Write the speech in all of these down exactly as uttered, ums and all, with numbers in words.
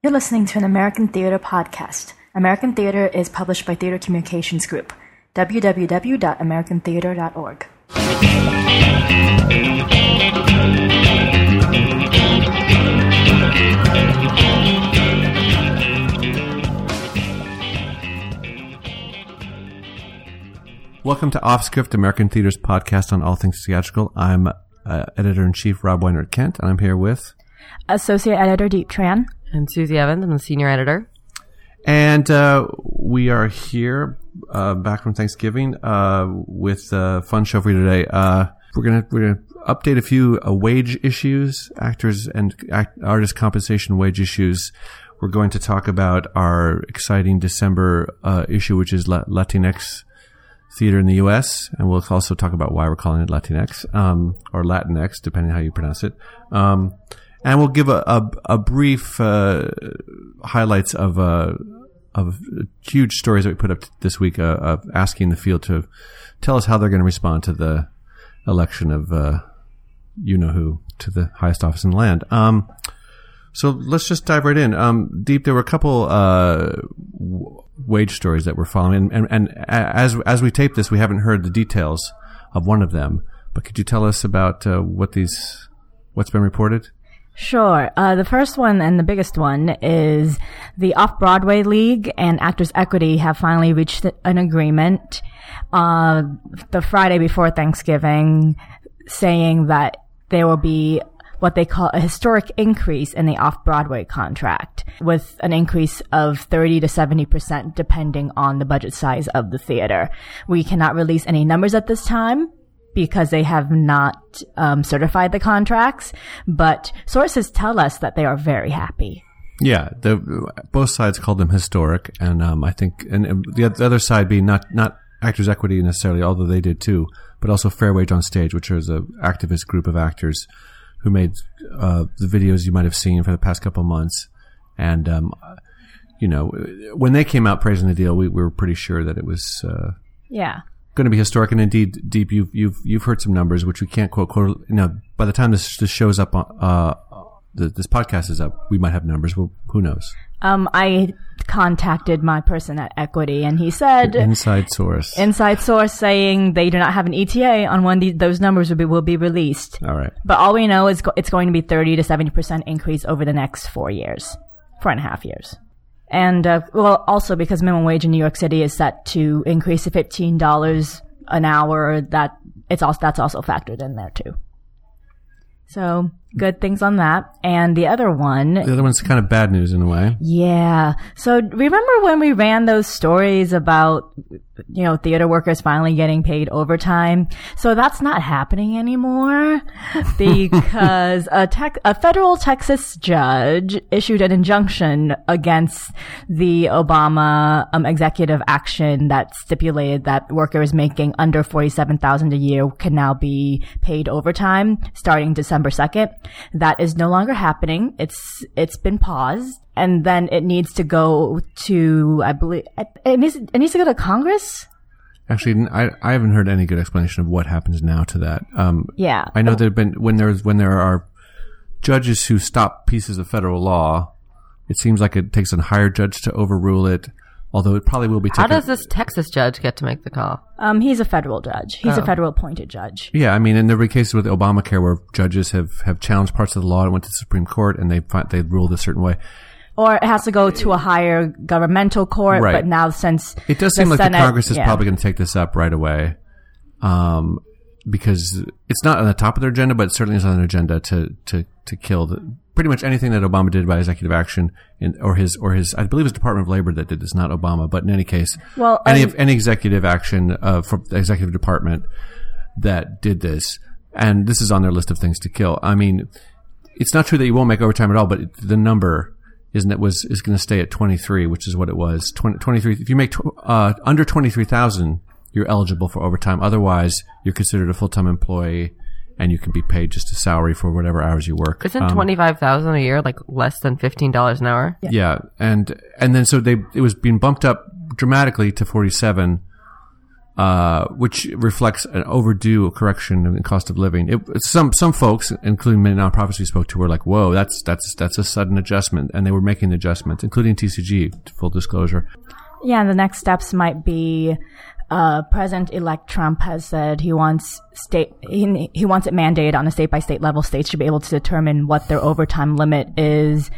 You're listening to an American Theater podcast. American Theater is published by Theater Communications Group. w w w dot american theater dot org. Welcome to Off Script, American Theater's podcast on all things theatrical. I'm uh, Editor-in-Chief Rob Weinert-Kent, and I'm here with... Associate Editor Deep Tran. And Susie Evans. I'm the Senior Editor. And uh, we are here uh, back from Thanksgiving uh, with a fun show for you today. Uh, we're gonna we're gonna update a few uh, wage issues, actors and act, artist compensation wage issues. We're going to talk about our exciting December uh, issue, which is La- Latinx theater in the U S, and we'll also talk about why we're calling it Latinx um, or Latinx, depending on how you pronounce it. Um, and we'll give a a, a brief uh, highlights of uh, of huge stories that we put up this week, uh, of asking the field to tell us how they're going to respond to the election of uh, you know who to the highest office in the land. Um, so let's just dive right in. Um, Deep, there were a couple uh, w- wage stories that we're following, and, and, and as as we tape this, we haven't heard the details of one of them. But could you tell us about uh, what these what's been reported? Sure. Uh, the first one and the biggest one is the Off-Broadway League and Actors Equity have finally reached an agreement uh, the Friday before Thanksgiving, saying that there will be what they call a historic increase in the off-Broadway contract, with an increase of thirty to seventy percent depending on the budget size of the theater. We cannot release any numbers at this time because they have not um, certified the contracts, but sources tell us that they are very happy. Yeah, the, both sides called them historic, and um, I think, and the, the other side being not not Actors Equity necessarily, although they did too, but also Fair Wage on Stage, which is an activist group of actors who made uh, the videos you might have seen for the past couple of months. And, um, you know, when they came out praising the deal, we, we were pretty sure that it was uh, yeah going to be historic. And indeed, Deep, you've you've you've heard some numbers which we can't quote. quote you know, by the time this this shows up, on, uh, the, this podcast is up, we might have numbers. Well, who knows? Um, I contacted my person at Equity, and he said... Your inside source. Inside source saying they do not have an E T A on when the, those numbers will be, will be released. All right. But all we know is go, it's going to be thirty to seventy percent increase over the next four years. Four and a half years. And, uh, well, also because minimum wage in New York City is set to increase to fifteen dollars an hour, that it's also, that's also factored in there too. So, good things on that. And the other one... The other one's kind of bad news in a way. Yeah. So, remember when we ran those stories about, you know, theater workers finally getting paid overtime? So, that's not happening anymore because a, tech, a federal Texas judge issued an injunction against the Obama um, executive action that stipulated that workers making under forty-seven thousand dollars a year can now be paid overtime starting December second. That is no longer happening. It's it's been paused, and then it needs to go to, I believe, it needs it needs to go to Congress. Actually, I I haven't heard any good explanation of what happens now to that. Um, yeah, I know there've been when there's when there are judges who stop pieces of federal law, it seems like it takes a higher judge to overrule it. Although it probably will be taken. How does this Texas judge get to make the call? Um, he's a federal judge. He's oh. a federal appointed judge. Yeah, I mean, and there were cases with Obamacare where judges have, have challenged parts of the law and went to the Supreme Court, and they they ruled a certain way. Or it has to go to a higher governmental court. Right. But now, since it does seem like Senate, the Congress is yeah. probably going to take this up right away, um, because it's not on the top of their agenda, but it certainly is on their agenda to to to kill the. Pretty much anything that Obama did by executive action, in, or his, or his, I believe it was the Department of Labor that did this, not Obama. But in any case, well, any um, of any executive action uh, from the executive department that did this, and this is on their list of things to kill. I mean, it's not true that you won't make overtime at all, but the number isn't it was is going to stay at twenty-three, which is what it was. twenty, twenty-three. If you make tw- uh, under twenty-three thousand, you're eligible for overtime. Otherwise, you're considered a full-time employee. And you can be paid just a salary for whatever hours you work. Isn't um, twenty-five thousand a year like less than fifteen dollars an hour? Yeah. yeah, and and then so they it was being bumped up dramatically to forty-seven uh, which reflects an overdue correction in the cost of living. It, some some folks, including many nonprofits we spoke to, were like, "Whoa, that's that's that's a sudden adjustment," and they were making adjustments, including T C G. Full disclosure. Yeah, and the next steps might be. Uh, President-elect Trump has said he wants state he, he wants it mandated on a state-by-state level. States should be able to determine what their overtime limit is,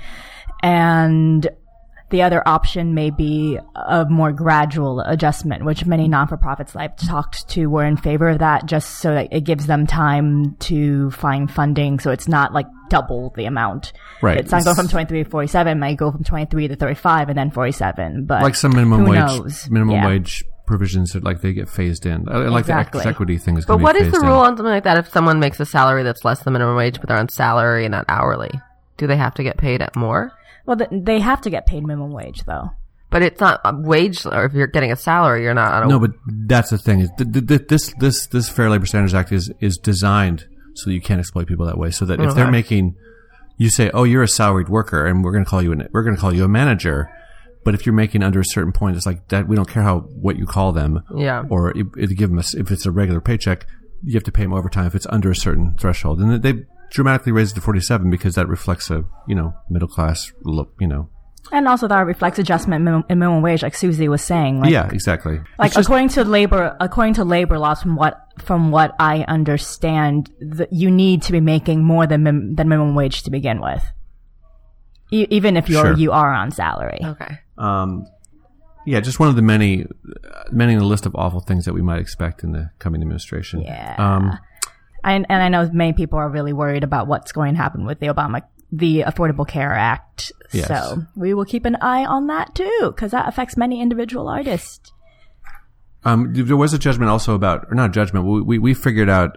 and the other option may be a more gradual adjustment, which many non-for-profits I've talked to were in favor of that, just so that it gives them time to find funding, so it's not like double the amount. Right. It's not going from twenty-three to forty-seven. It might go from twenty-three to thirty-five and then forty-seven. But like some minimum who wage, knows? minimum Yeah. wage provisions that like they get phased in. I like Exactly. the ex- equity thing is But going to be what is phased the in. rule on something like that if someone makes a salary that's less than minimum wage, but they're on salary and not hourly? Do they have to get paid at more? Well, th- they have to get paid minimum wage, though. But it's not a wage, or if you're getting a salary, you're not on a No, but that's the thing. Is th- th- th- this this this Fair Labor Standards Act is is designed so that you can't exploit people that way. So that if Okay. they're making, you say, "Oh, you're a salaried worker, and we're going to call you an, we're going to call you a manager," but if you're making under a certain point, it's like that. We don't care how what you call them, Yeah. or if, if you give them a, if it's a regular paycheck, you have to pay them overtime if it's under a certain threshold, and they dramatically raised it to forty-seven because that reflects a you know middle class look, you know. And also that reflects adjustment minimum, in minimum wage, like Susie was saying. Like, Yeah, exactly. Like It's just- according to labor, according to labor laws, from what from what I understand, the, you need to be making more than mim, than minimum wage to begin with, e- even if you're Sure. you are on salary. Okay. Um, yeah, just one of the many, many in the list of awful things that we might expect in the coming administration. Yeah. Um, And, and I know many people are really worried about what's going to happen with the Obama, the Affordable Care Act. Yes. So we will keep an eye on that too, because that affects many individual artists. um, there was a judgment also about, or not a judgment. We, we we figured out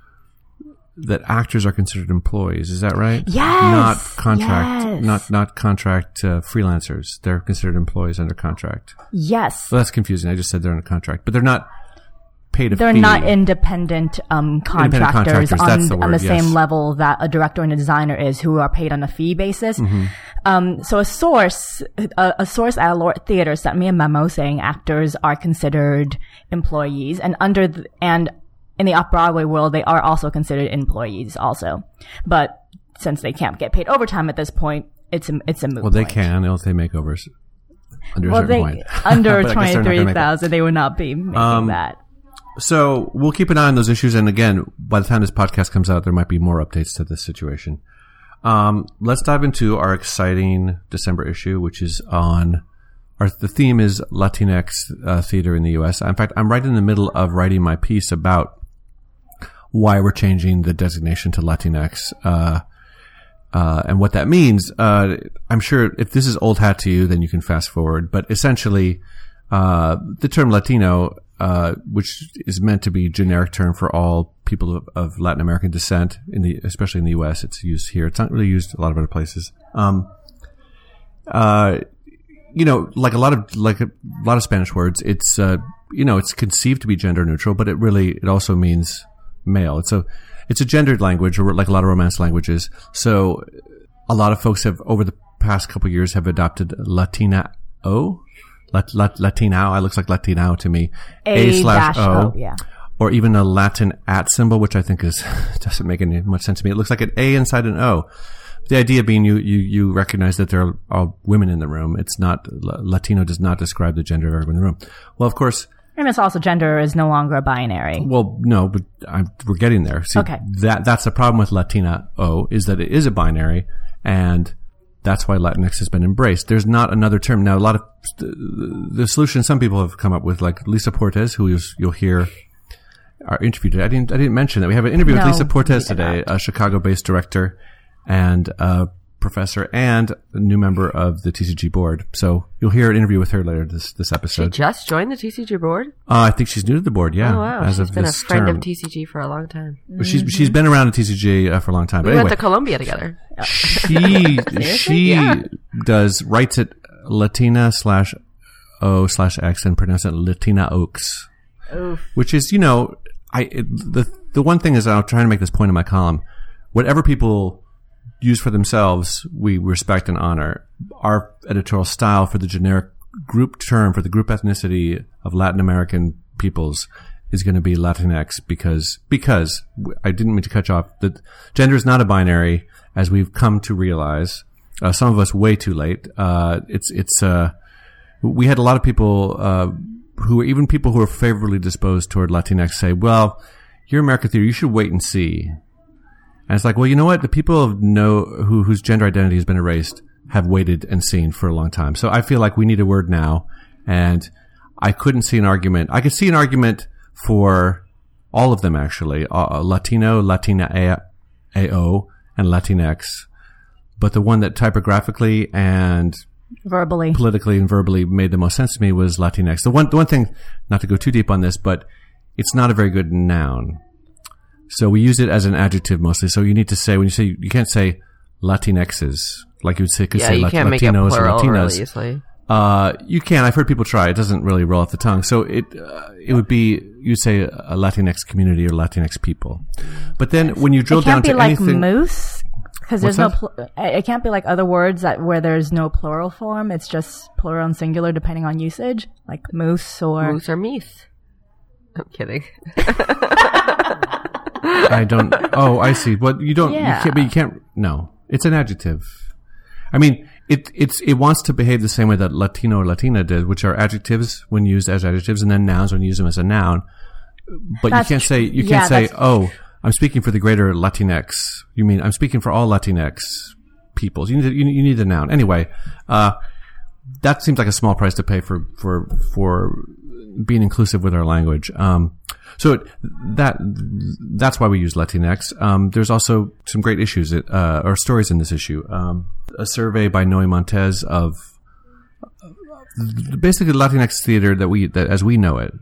that actors are considered employees. Is that right? Yes. Not contract. Yes. Not not contract uh, freelancers. They're considered employees under contract. Yes. So that's confusing. I just said they're under contract, but they're not paid a They're fee. not independent um, contractors, contractors, on, that's the on word, the yes. same level that a director and a designer is, who are paid on a fee basis. Mm-hmm. Um, so a source, a, a source at a Lort Theater sent me a memo saying actors are considered employees, and under the, and in the off-Broadway world, they are also considered employees also. But since they can't get paid overtime at this point, it's a, it's a moot Well, they point. can if they make overs under Well, a certain they, point. under But I guess they're not gonna twenty-three make it. thousand, they would not be making Um, that. So we'll keep an eye on those issues. And again, by the time this podcast comes out, there might be more updates to this situation. Um, let's dive into our exciting December issue, which is on our, the theme is Latinx uh, theater in the U S. In fact, I'm right in the middle of writing my piece about why we're changing the designation to Latinx, uh, uh, and what that means. Uh, I'm sure if this is old hat to you, then you can fast forward. But essentially, uh, the term Latino, uh, which is meant to be a generic term for all people of, of Latin American descent, in the, especially in the U S, it's used here. It's not really used a lot of other places. Um, uh, you know, like a lot of, like a lot of Spanish words, it's, uh, you know, it's conceived to be gender neutral, but it really, it also means male. It's a, it's a gendered language, or like a lot of Romance languages. So a lot of folks have, over the past couple of years, have adopted Latina O. Lat, lat, Latino, it looks like Latino to me. A slash dash O. O, yeah. Or even a Latin at symbol, which I think is, doesn't make any much sense to me. It looks like an A inside an O. The idea being you, you, you recognize that there are, are women in the room. It's not, Latino does not describe the gender of everyone in the room. Well, of course. And it's also gender is no longer a binary. Well, no, but I'm, we're getting there. See, Okay. That, that's the problem with Latina O, is that it is a binary, and that's why Latinx has been embraced. There's not another term. Now, a lot of the solution some people have come up with, like Lisa Portes, who is, you'll hear our interview today. I didn't, I didn't mention that. We have an interview No, with Lisa Portes we did today, not. a Chicago-based director and a professor and a new member of the T C G board. So you'll hear an interview with her later this, this She episode. just joined the T C G board? Uh, I think she's new to the board, yeah. Oh, wow. As She's of been a this friend term. of T C G for a long time. But She's she's been around at T C G uh, for a long time. We But anyway, went to Columbia together. she she Yeah. does writes it Latina slash O slash X and pronounce it Latina Oaks, which is, you know, I it, the the one thing is, I'm trying to make this point in my column. Whatever people use for themselves, we respect and honor. Our editorial style for the generic group term for the group ethnicity of Latin American peoples is going to be Latinx because because I didn't mean to cut you off. That gender is not a binary, as we've come to realize. Uh, some of us way too late. Uh, it's it's uh, we had a lot of people uh, who were even people who are favorably disposed toward Latinx say, "Well, you're American theater. You should wait and see." And it's like, well, you know what? The people of no who whose gender identity has been erased have waited and seen for a long time. So I feel like we need a word now, and I couldn't see an argument. I could see an argument for all of them, actually. Uh, Latino, Latina A O, and Latinx. But the one that typographically and verbally, politically and verbally made the most sense to me was Latinx. The one, the one thing, not to go too deep on this, but it's not a very good noun. So we use it as an adjective mostly. So you need to say, when you say, you can't say Latinxes, like you would say, could yeah, say you Lat- can't make Latinos it plural or Latinas. really easily. Uh, you can. I've heard people try. It doesn't really roll off the tongue. So it uh, it would be, you'd say a Latinx community or Latinx people. But then when you drill it can't down to be like anything, moose, because there's What's no. Pl- it can't be like other words that where there's no plural form. It's just plural and singular depending on usage, like moose or Moose or meese. I'm kidding. I don't. Oh, I see. But you don't. Yeah. You can't. But you can't. No, it's an adjective. I mean, it it's it wants to behave the same way that Latino or Latina did, which are adjectives when used as adjectives, and then nouns when you use them as a noun. But That's you can't tr- say you yeah, can't say, that's- oh, I'm speaking for the greater Latinx. You mean I'm speaking for all Latinx peoples. You need you, you need the noun anyway. Uh, that seems like a small price to pay for for for being inclusive with our language. Um, so it, that that's why we use Latinx. Um, there's also some great issues uh, or stories in this issue. Um, a survey by Noe Montez of basically Latinx theater that we that as we know it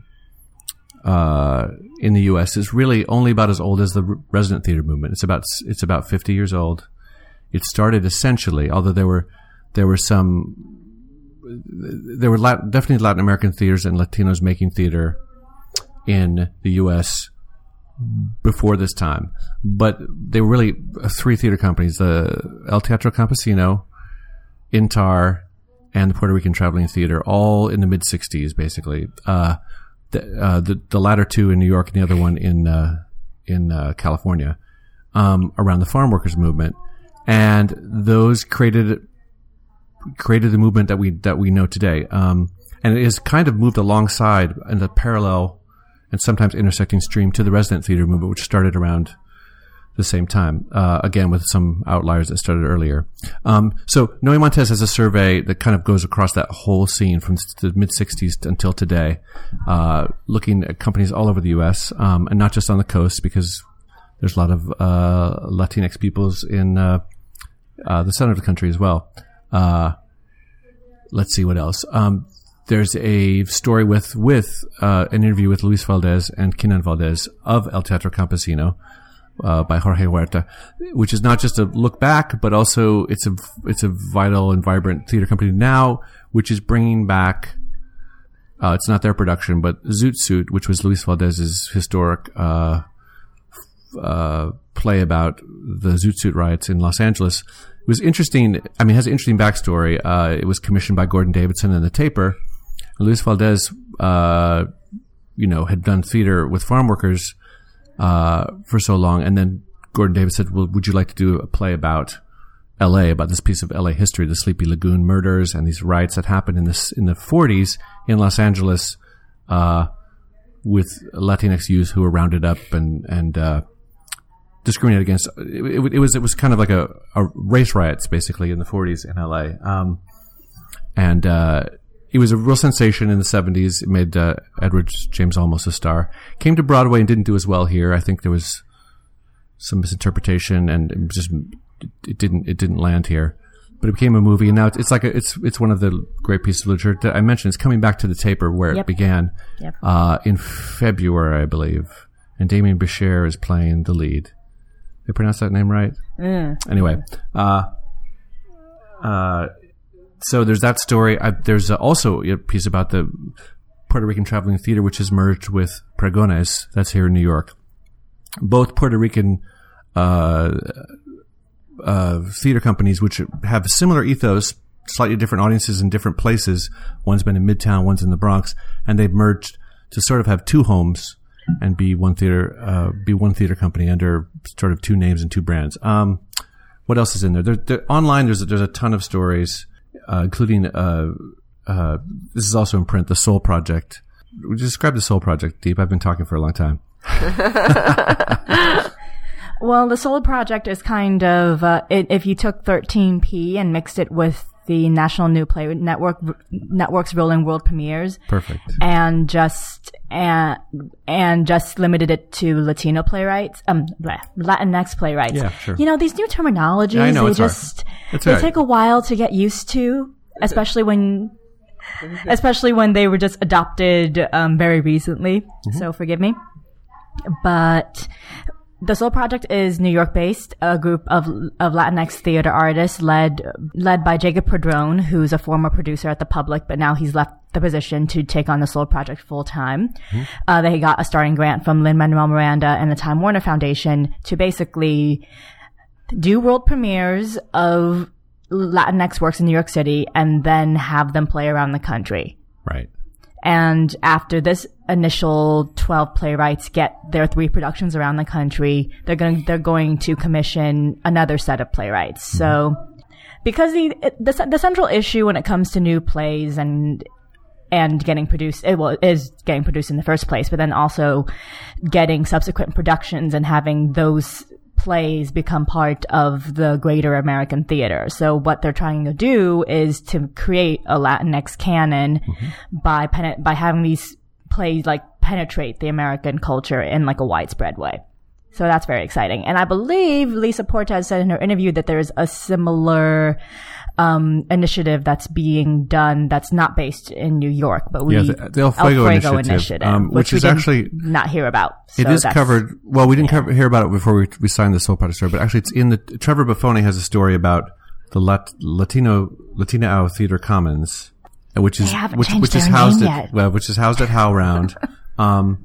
uh, in the U S is really only about as old as the resident theater movement. It's about it's about fifty years old. It started essentially, although there were there were some there were Latin, definitely Latin American theaters and Latinos making theater in the U S before this time, but they were really three theater companies: the El Teatro Campesino, Intar, and the Puerto Rican Traveling Theater, all in the mid sixties, basically. Uh, the, uh, the the latter two in New York and the other one in uh, in uh, California, um, around the farm workers movement, and those created created the movement that we that we know today. Um, and it has kind of moved alongside in the parallel and sometimes intersecting stream to the resident theater movement, which started around the same time, uh, again, with some outliers that started earlier. Um, so Noe Montez has a survey that kind of goes across that whole scene from the mid-sixties until today, uh, looking at companies all over the U S, um, and not just on the coast, because there's a lot of uh, Latinx peoples in uh, uh, the center of the country as well. Uh, let's see what else. Um, There's a story with with uh, an interview with Luis Valdez and Kinan Valdez of El Teatro Campesino uh, by Jorge Huerta, which is not just a look back, but also it's a it's a vital and vibrant theater company now, which is bringing back. Uh, it's not their production, but Zoot Suit, which was Luis Valdez's historic uh, uh, play about the Zoot Suit riots in Los Angeles. It was interesting. I mean, it has an interesting backstory. Uh, it was commissioned by Gordon Davidson and the Taper. Luis Valdez, uh, you know, had done theater with farm workers uh, for so long, and then Gordon Davis said, "Well, would you like to do a play about L A, about this piece of L A history, the Sleepy Lagoon murders and these riots that happened in this in the forties in Los Angeles uh, with Latinx youth who were rounded up and and uh, discriminated against? It, it, it was it was kind of like a, a race riots basically in the forties in L A, um, and uh, it was a real sensation in the seventies. It made uh, Edward James Olmos a star. Came to Broadway and didn't do as well here. I think there was some misinterpretation, and it just it didn't it didn't land here. But it became a movie, and now it's like a, it's it's one of the great pieces of literature that I mentioned. It's coming back to the Taper where Yep. it began Yep. uh, in February, I believe. And Damien Bichir is playing the lead. Did I pronounce that name right? Mm. Anyway, uh, uh, so there's that story. I, there's uh, also a piece about the Puerto Rican Traveling Theater, which is merged with Pregones. That's here in New York. Both Puerto Rican uh, uh, theater companies, which have a similar ethos, slightly different audiences in different places. One's been in Midtown, one's in the Bronx, and they've merged to sort of have two homes and be one theater, uh, be one theater company under sort of two names and two brands. Um, what else is in there? There, there online, there's a, there's a ton of stories, uh, including uh, uh, this is also in print. The Soul Project. Would you describe the Soul Project, Deep? I've been talking for a long time. Well, the Soul Project is kind of, uh, it, if you took thirteen P and mixed it with the National New Play Network, Network's rolling world premieres. Perfect. And just, and, and just limited it to Latino playwrights, um, Latinx playwrights. Yeah, sure. You know, these new terminologies, yeah, I know, they it's just, it's they right. take a while to get used to, especially when, especially when they were just adopted, um, very recently. Mm-hmm. So forgive me. But, the Soul Project is New York-based, a group of of Latinx theater artists led led by Jacob Padron, who's a former producer at the Public, but now he's left the position to take on the Soul Project full time. Mm-hmm. Uh, they got a starring grant from Lin-Manuel Miranda and the Time Warner Foundation to basically do world premieres of Latinx works in New York City and then have them play around the country. Right. And after this initial twelve playwrights get their three productions around the country, they're going they're going to commission another set of playwrights. Mm-hmm. So, because the, the the central issue when it comes to new plays and and getting produced, it well, is getting produced in the first place, but then also getting subsequent productions and having those plays become part of the greater American theater. So what they're trying to do is to create a Latinx canon mm-hmm. by pen- by having these plays like penetrate the American culture in like a widespread way. So that's very exciting. And I believe Lisa Portes said in her interview that there's a similar um initiative that's being done that's not based in New York, but we yeah, the, the El Fuego, El Fuego Initiative, initiative um, which, which is actually not hear about. So it is covered. Well, we didn't yeah. cover, hear about it before we, we signed the Soul Project story, but actually it's in the Trevor Buffoni has a story about the Lat, Latino Latino Theater Commons, which is which, which is housed at well, which is housed at HowlRound. um,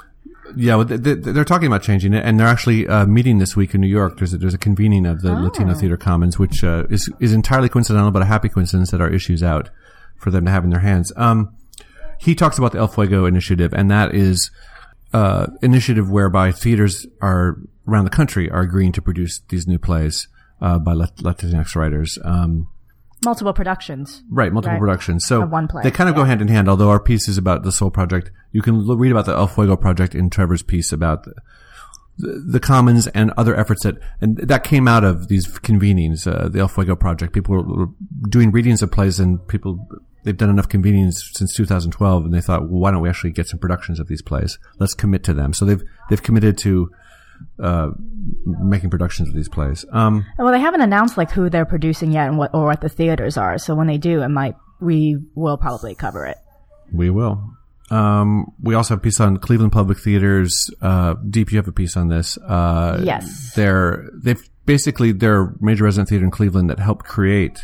Yeah, they, they're talking about changing it, and they're actually uh, meeting this week in New York. There's a, there's a convening of the oh. Latino Theater Commons, which uh, is is entirely coincidental, but a happy coincidence that our issue's out for them to have in their hands. Um, he talks about the El Fuego initiative, and that is uh initiative whereby theaters are around the country are agreeing to produce these new plays uh, by Lat- Latinx writers. Um, Multiple productions. Right, multiple right. productions. So one play. They kind of yeah. go hand in hand, although our piece is about the Soul Project. You can l- read about the El Fuego Project in Trevor's piece about the, the, the Commons and other efforts that, and that came out of these convenings, uh, the El Fuego Project. People were, were doing readings of plays, and people, they've done enough convenings since two thousand twelve, and they thought, well, why don't we actually get some productions of these plays? Let's commit to them. So they've, they've committed to uh making productions of these plays. Um, well, they haven't announced like who they're producing yet and what or what the theaters are. So when they do, it might we will probably cover it. We will. Um, we also have a piece on Cleveland Public Theaters. Uh, Deep, you have a piece on this. Uh, yes. They're they've basically they're a major resident theater in Cleveland that helped create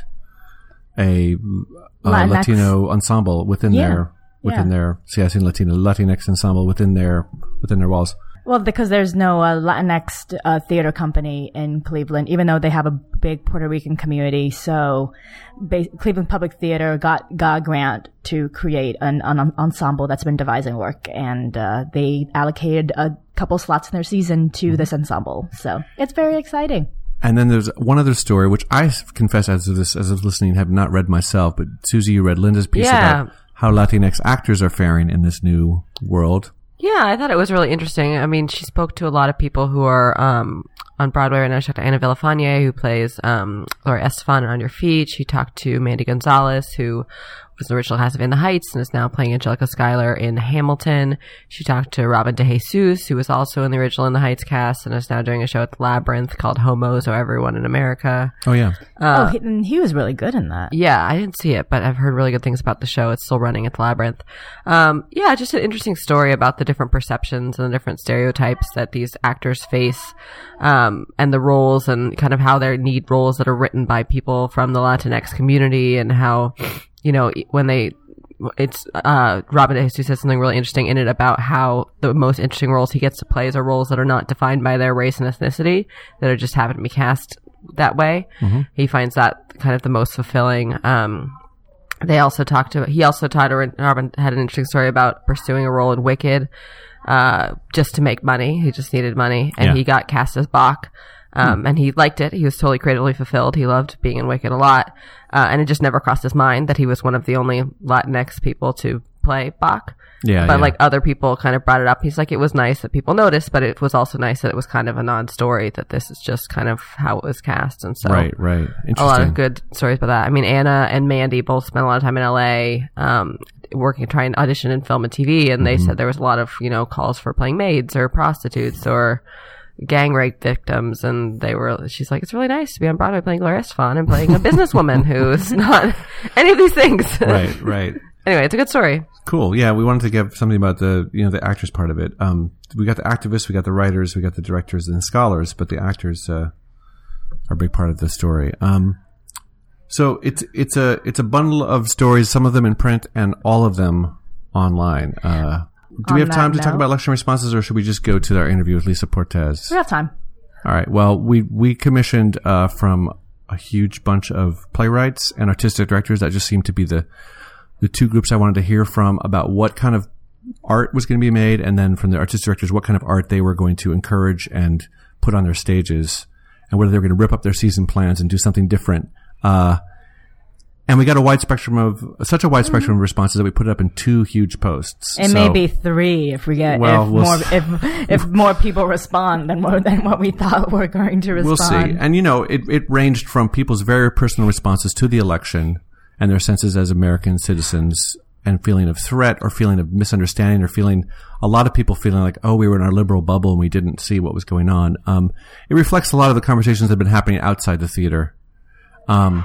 a, a Latino ensemble within yeah. their within yeah. their see I seen Latino Latinx ensemble within their within their walls. Well, because there's no uh, Latinx uh, theater company in Cleveland, even though they have a big Puerto Rican community. So ba- Cleveland Public Theater got, got a grant to create an, an ensemble that's been devising work. And uh, they allocated a couple slots in their season to this ensemble. So it's very exciting. And then there's one other story, which I confess as of this, as of listening, have not read myself. But Susie, you read Linda's piece yeah. about how Latinx actors are faring in this new world. Yeah, I thought it was really interesting. I mean, she spoke to a lot of people who are um, on Broadway right now. She talked to Anna Villafane, who plays um, Laura Estefan in On Your Feet. She talked to Mandy Gonzalez, who was the original cast of In the Heights and is now playing Angelica Schuyler in Hamilton. She talked to Robin DeJesus, who was also in the original In the Heights cast and is now doing a show at the Labyrinth called Homos or Everyone in America. Oh, yeah. Uh, oh, he, and he was really good in that. Yeah, I didn't see it, but I've heard really good things about the show. It's still running at the Labyrinth. Um, yeah, just an interesting story about the different perceptions and the different stereotypes that these actors face, um, and the roles and kind of how they need roles that are written by people from the Latinx community and how, you know, when they, it's, uh, Robin DeJesus says something really interesting in it about how the most interesting roles he gets to play are roles that are not defined by their race and ethnicity, that are just happen to be cast that way. Mm-hmm. He finds that kind of the most fulfilling. Um, They also talked to, he also talked, Robin had an interesting story about pursuing a role in Wicked, uh, just to make money. He just needed money, and Yeah. he got cast as Bach. Um, hmm. and he liked it. He was totally creatively fulfilled. He loved being in Wicked a lot. Uh, and it just never crossed his mind that he was one of the only Latinx people to play Bach. Yeah. But yeah. like other people kind of brought it up. He's like, it was nice that people noticed, but it was also nice that it was kind of a non-story, that this is just kind of how it was cast. And so Right, right. Interesting. A lot of good stories about that. I mean, Anna and Mandy both spent a lot of time in L A, um, working, trying to audition in film and T V. And they mm-hmm. said there was a lot of, you know, calls for playing maids or prostitutes or gang rape victims, and they were, she's like, it's really nice to be on Broadway playing Gloria Estefan and playing a businesswoman who's not any of these things. Right, right. Anyway, it's a good story. Cool. Yeah, we wanted to give something about the, you know, the actors part of it. Um, we got the activists, we got the writers, we got the directors and the scholars, but the actors, uh, are a big part of the story. Um, so it's, it's a, it's a bundle of stories, some of them in print and all of them online. Uh, Do we have time to talk about election responses, or should we just go to our interview with Lisa Portez? We have time. All right. Well, we we commissioned uh, from a huge bunch of playwrights and artistic directors. That just seemed to be the the two groups I wanted to hear from about what kind of art was going to be made, and then from the artistic directors, what kind of art they were going to encourage and put on their stages, and whether they were going to rip up their season plans and do something different. Uh, And we got a wide spectrum of, such a wide spectrum of responses that we put it up in two huge posts. It so, may be three if we get, well, if we'll more, s- if, if more people respond than more than what we thought were going to respond. We'll see. And you know, it, it ranged from people's very personal responses to the election and their senses as American citizens and feeling of threat or feeling of misunderstanding or feeling, a lot of people feeling like, oh, we were in our liberal bubble and we didn't see what was going on. Um, it reflects a lot of the conversations that have been happening outside the theater. Um,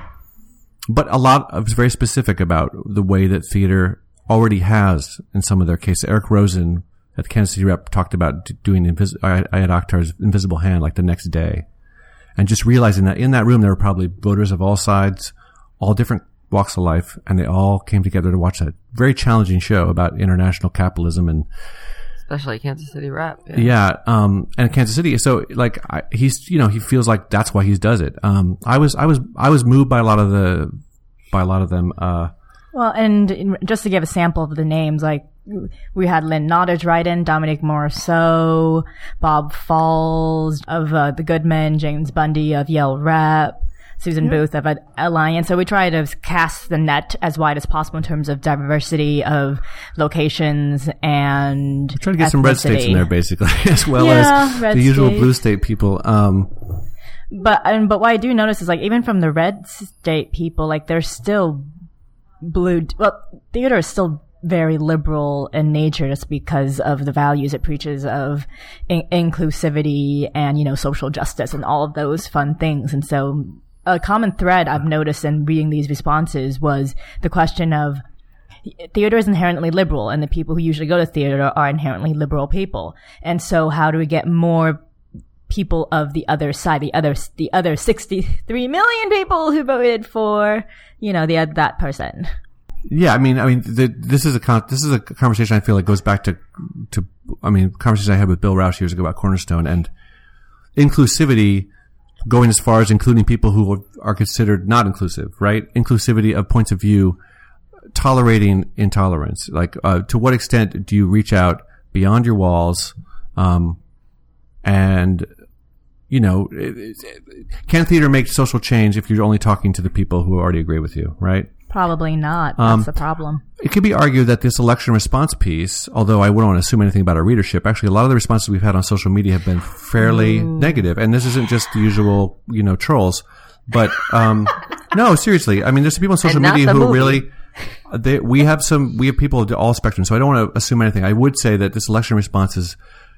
But a lot of very specific about the way that theater already has in some of their cases. Eric Rosen at the Kansas City Rep talked about doing Invis- Ayat Akhtar's Invisible Hand like the next day. And just realizing that in that room there were probably voters of all sides, all different walks of life, and they all came together to watch that very challenging show about international capitalism and especially Kansas City Rep. Yeah, yeah um, and Kansas City. So, like, I, he's, you know, he feels like that's why he does it. Um, I was, I was, I was moved by a lot of the, by a lot of them. Uh, well, and just to give a sample of the names, like, we had Lynn Nottage write in, Dominic Morisseau, Bob Falls of uh, The Goodman, James Bundy of Yale Rep, Susan yeah. Booth of Alliance. So we try to cast the net as wide as possible in terms of diversity of locations and we try to get ethnicity. Some red states in there, basically, as well yeah, as the usual blue state people. Um, but and, but what I do notice is, like, even from the red state people, like, they're still blue. Well, theater is still very liberal in nature just because of the values it preaches of in- inclusivity and, you know, social justice and all of those fun things. And so a common thread I've noticed in reading these responses was the question of theater is inherently liberal, and the people who usually go to theater are inherently liberal people. And so how do we get more people of the other side, the other, the other sixty-three million people who voted for, you know, the, that person? Yeah, I mean, I mean, the, this is a con- this is a conversation I feel like goes back to to I mean, conversations I had with Bill Roush years ago about Cornerstone and inclusivity, going as far as including people who are considered not inclusive, right? Inclusivity of points of view, tolerating intolerance. Like, uh, to what extent do you reach out beyond your walls, um, and you know, it, it, can theater make social change if you're only talking to the people who already agree with you, right? Probably not. That's um, the problem. It could be argued that this election response piece, although I wouldn't want to assume anything about our readership, actually a lot of the responses we've had on social media have been fairly Ooh. negative. And this isn't just the usual, you know, trolls. But, um, no, seriously. I mean, there's some people on social media who movie. really, they, we have some, we have people of all spectrums. So I don't want to assume anything. I would say that this election response is,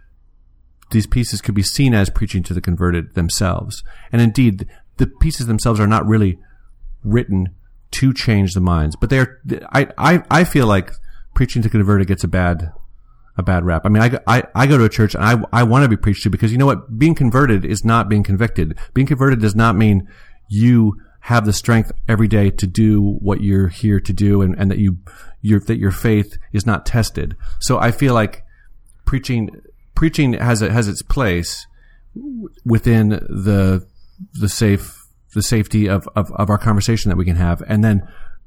these pieces could be seen as preaching to the converted themselves. And indeed, the pieces themselves are not really written to change the minds, but they're, I, I, I feel like preaching to converted gets a bad, a bad rap. I mean, I, I, I go to a church and I, I want to be preached to, because you know what? Being converted is not being convicted. Being converted does not mean you have the strength every day to do what you're here to do, and, and that you, your, that your faith is not tested. So I feel like preaching, preaching has a, has its place within the, the safe, the safety of, of, of our conversation that we can have. And then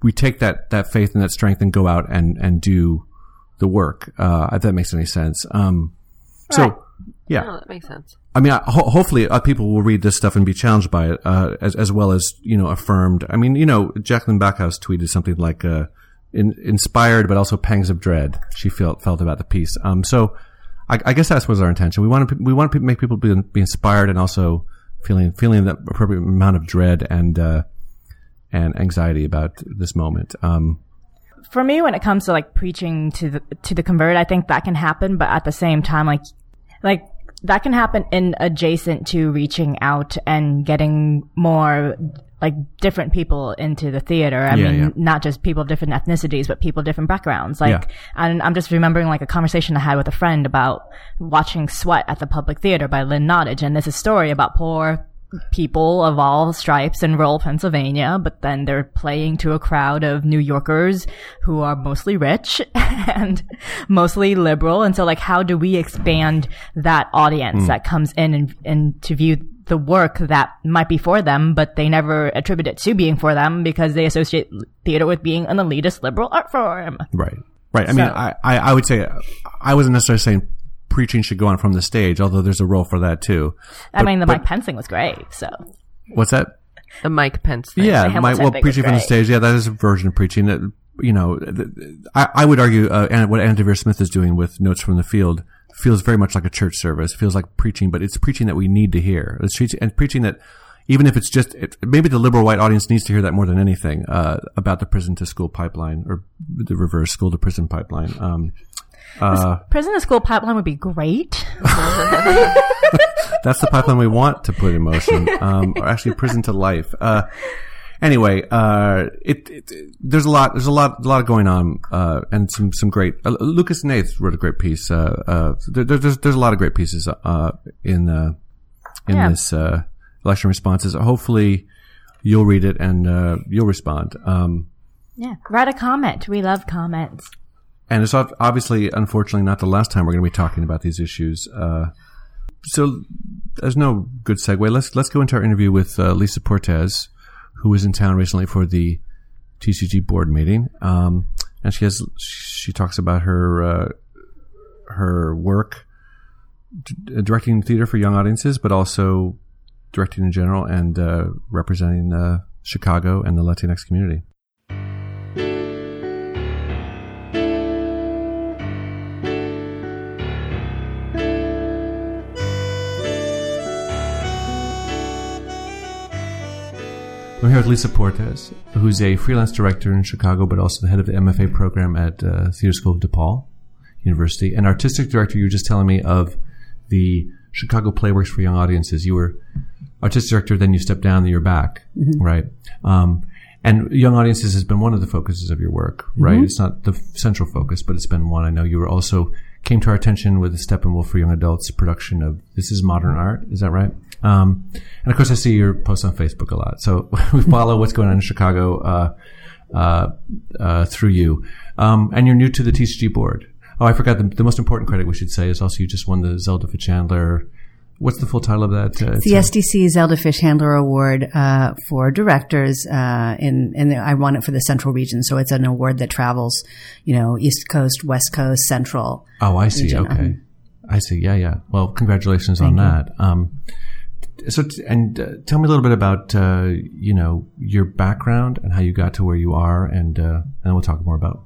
we take that, that faith and that strength and go out and, and do the work. Uh, if that makes any sense. Um, so Right. yeah, No, that makes sense. I mean, I, ho- hopefully uh, people will read this stuff and be challenged by it, uh, as, as well as, you know, affirmed. I mean, you know, Jacqueline Backhouse tweeted something like, uh, in, inspired, but also pangs of dread she felt, felt about the piece. Um, so I, I guess that was our intention. We want to, we want to make people be, be inspired and also feeling, feeling that appropriate amount of dread and, uh, and anxiety about this moment. Um, For me, when it comes to like preaching to the, to the converted, I think that can happen, but at the same time, like, like, that can happen in adjacent to reaching out and getting more like different people into the theater. I Yeah, mean, yeah. not just people of different ethnicities, but people of different backgrounds. Like, Yeah. and I'm just remembering like a conversation I had with a friend about watching Sweat at the Public Theater by Lynn Nottage. And this is a story about poor people of all stripes in rural Pennsylvania, but then they're playing to a crowd of New Yorkers who are mostly rich and mostly liberal. And so like, how do we expand that audience that comes in and, and to view the work that might be for them, but they never attribute it to being for them because they associate theater with being an elitist liberal art form. right. Right. I mean, So- I, I, I would say, I wasn't necessarily saying preaching should go on from the stage, although there's a role for that too. I But- mean, the but- Mike Pence thing was great. So What's that? The Mike Pence thing. Yeah, The my, Hamilton well, thing preaching was from the great. stage. Yeah, that is a version of preaching. That you know, th- th- I, I would argue, uh, and what Anna Devere Smith is doing with Notes from the Field feels very much like a church service. It feels like preaching, but it's preaching that we need to hear. It's preaching, and preaching that even if it's just it, maybe the liberal white audience needs to hear that more than anything uh, about the prison to school pipeline or the reverse school to prison pipeline. Um, uh, prison to school pipeline would be great. That's the pipeline we want to put in motion, um, or actually prison to life. Uh, anyway, uh, it, it, there's a lot, there's a lot, a lot going on, uh, and some, some great, uh, Lucas Nath wrote a great piece, uh, uh, there, there's, there's a lot of great pieces, uh, in, uh, in Yeah. this, uh, election responses. Hopefully you'll read it and, uh, you'll respond. Um, Yeah. Write a comment. We love comments. And it's ob- obviously, unfortunately, not the last time we're going to be talking about these issues. Uh, so there's no good segue. Let's let's go into our interview with uh, Lisa Portes, who was in town recently for the T C G board meeting, um, and she has she talks about her uh, her work d- directing theater for young audiences, but also directing in general and uh, representing uh, Chicago and the Latinx community. I'm here with Lisa Portes, who's a freelance director in Chicago, but also the head of the M F A program at uh, Theater School of DePaul University, and artistic director. You were just telling me of the Chicago Playworks for Young Audiences. You were artistic director, then you stepped down, then you're back, mm-hmm. right? Um, and young audiences has been one of the focuses of your work, right? Mm-hmm. It's not the f- central focus, but it's been one. I know you were also came to our attention with the Steppenwolf for Young Adults production of This Is Modern Art. Is that right? Um, and of course, I see your posts on Facebook a lot. So we follow what's going on in Chicago, uh, uh, uh, through you. Um, and you're new to the T C G board. Oh, I forgot the, the most important credit we should say is also you just won the Zelda Fitzchandler. What's the full title of that? Uh, it's the S D C Zelda Fitzchandler Award, uh, for directors, uh, in, and I won it for the Central region. So it's an award that travels, you know, East Coast, West Coast, Central. Oh, I see. region. Okay. I see. Yeah, yeah. Well, congratulations Thank on you. that. Um, So, t- and uh, tell me a little bit about, uh, you know, your background and how you got to where you are, and uh, and we'll talk more about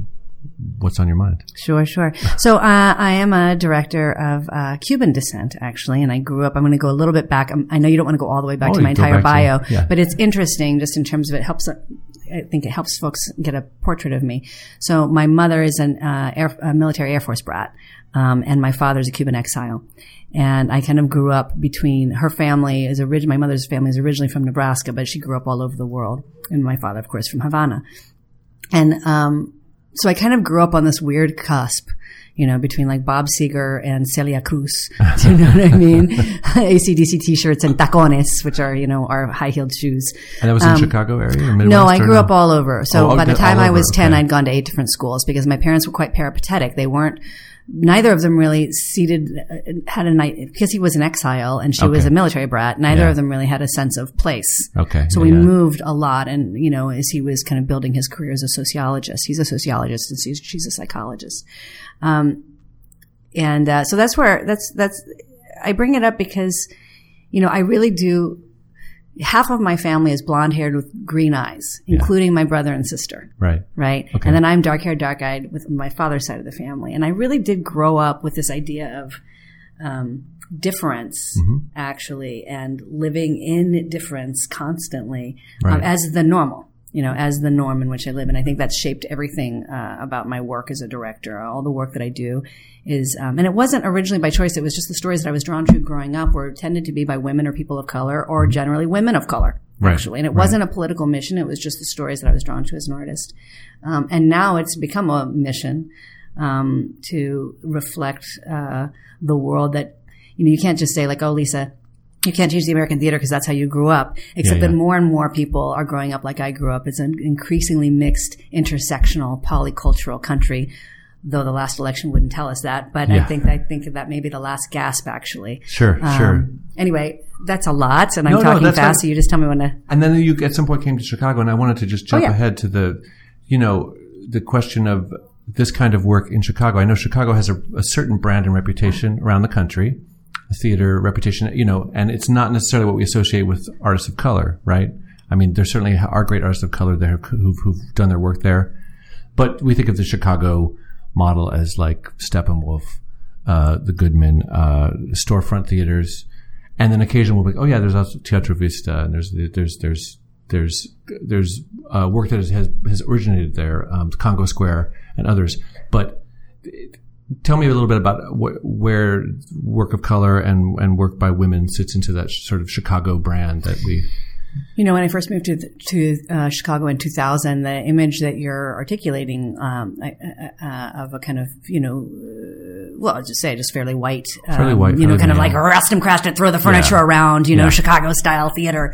what's on your mind. Sure, sure. So uh, I am a director of uh, Cuban descent, actually, and I grew up. I'm going to go a little bit back. Um, I know you don't want to go all the way back Oh, to my you go entire back to- bio, yeah. but it's interesting just in terms of it helps. I think it helps folks get a portrait of me. So my mother is an uh, air, a military Air Force brat, um, and my father is a Cuban exile. And I kind of grew up between her family is origin. My mother's family is originally from Nebraska, but she grew up all over the world, and my father, of course, from Havana. And um, so I kind of grew up on this weird cusp, you know, between like Bob Seger and Celia Cruz. Do you know what I mean? A C D C t-shirts and tacones, which are, you know, our high-heeled shoes. And that was in the Chicago area? Or Midwest, No, I or grew up all over. So Oh, by the all time I over, was ten, okay. I'd gone to eight different schools because my parents were quite peripatetic. They weren't neither of them really seated, uh, had a night, because he was in exile and she Okay. was a military brat, neither Yeah. of them really had a sense of place. Okay. So Yeah, we yeah. moved a lot, and, you know, as he was kind of building his career as a sociologist, he's a sociologist and she's, she's a psychologist. Um, and, uh, so that's where, that's, that's, I bring it up because, you know, I really do, half of my family is blonde haired with green eyes, Yeah. including my brother and sister. Right. Right. Okay. And then I'm dark haired, dark eyed with my father's side of the family. And I really did grow up with this idea of, um, difference Mm-hmm. actually, and living in difference constantly Right. um, as the normal, you know, as the norm in which I live. And I think that's shaped everything uh, about my work as a director. All the work that I do is, um, and it wasn't originally by choice. It was just the stories that I was drawn to growing up were tended to be by women or people of color, or generally women of color, Right. actually. And it Right. wasn't a political mission. It was just the stories that I was drawn to as an artist. Um, and now it's become a mission um, to reflect uh, the world that, you know, you can't just say like, oh, Lisa, you can't change the American theater because that's how you grew up. Except Yeah, that yeah. more and more people are growing up like I grew up. It's an increasingly mixed, intersectional, polycultural country. Though the last election wouldn't tell us that, but I Yeah. think I think that may be the last gasp, actually. Sure, Um, sure. Anyway, that's a lot, and I'm No, no, talking that's fast. fine. So you just tell me when to. And then you at some point came to Chicago, and I wanted to just jump Oh, yeah. ahead to the, you know, the question of this kind of work in Chicago. I know Chicago has a, a certain brand and reputation around the country, a theater reputation, you know, and it's not necessarily what we associate with artists of color, right? I mean, there certainly are great artists of color there who've, who've done their work there, but we think of the Chicago model as like Steppenwolf, uh, the Goodman, uh, storefront theaters. And then occasionally we'll be, oh yeah, there's also Teatro Vista, and there's, there's, there's, there's, there's, uh, work that has, has originated there, um, Congo Square and others. But tell me a little bit about wh- where work of color and, and work by women sits into that sh- sort of Chicago brand that we, You know, when I first moved to to uh, Chicago in two thousand, the image that you're articulating um, uh, uh, of a kind of, you know, uh, well, I'll just say just fairly white, um, Fairly white, you know, fairly kind of male. like arrest him, crash it, throw the furniture Yeah. around, you know, Yeah. Chicago style theater,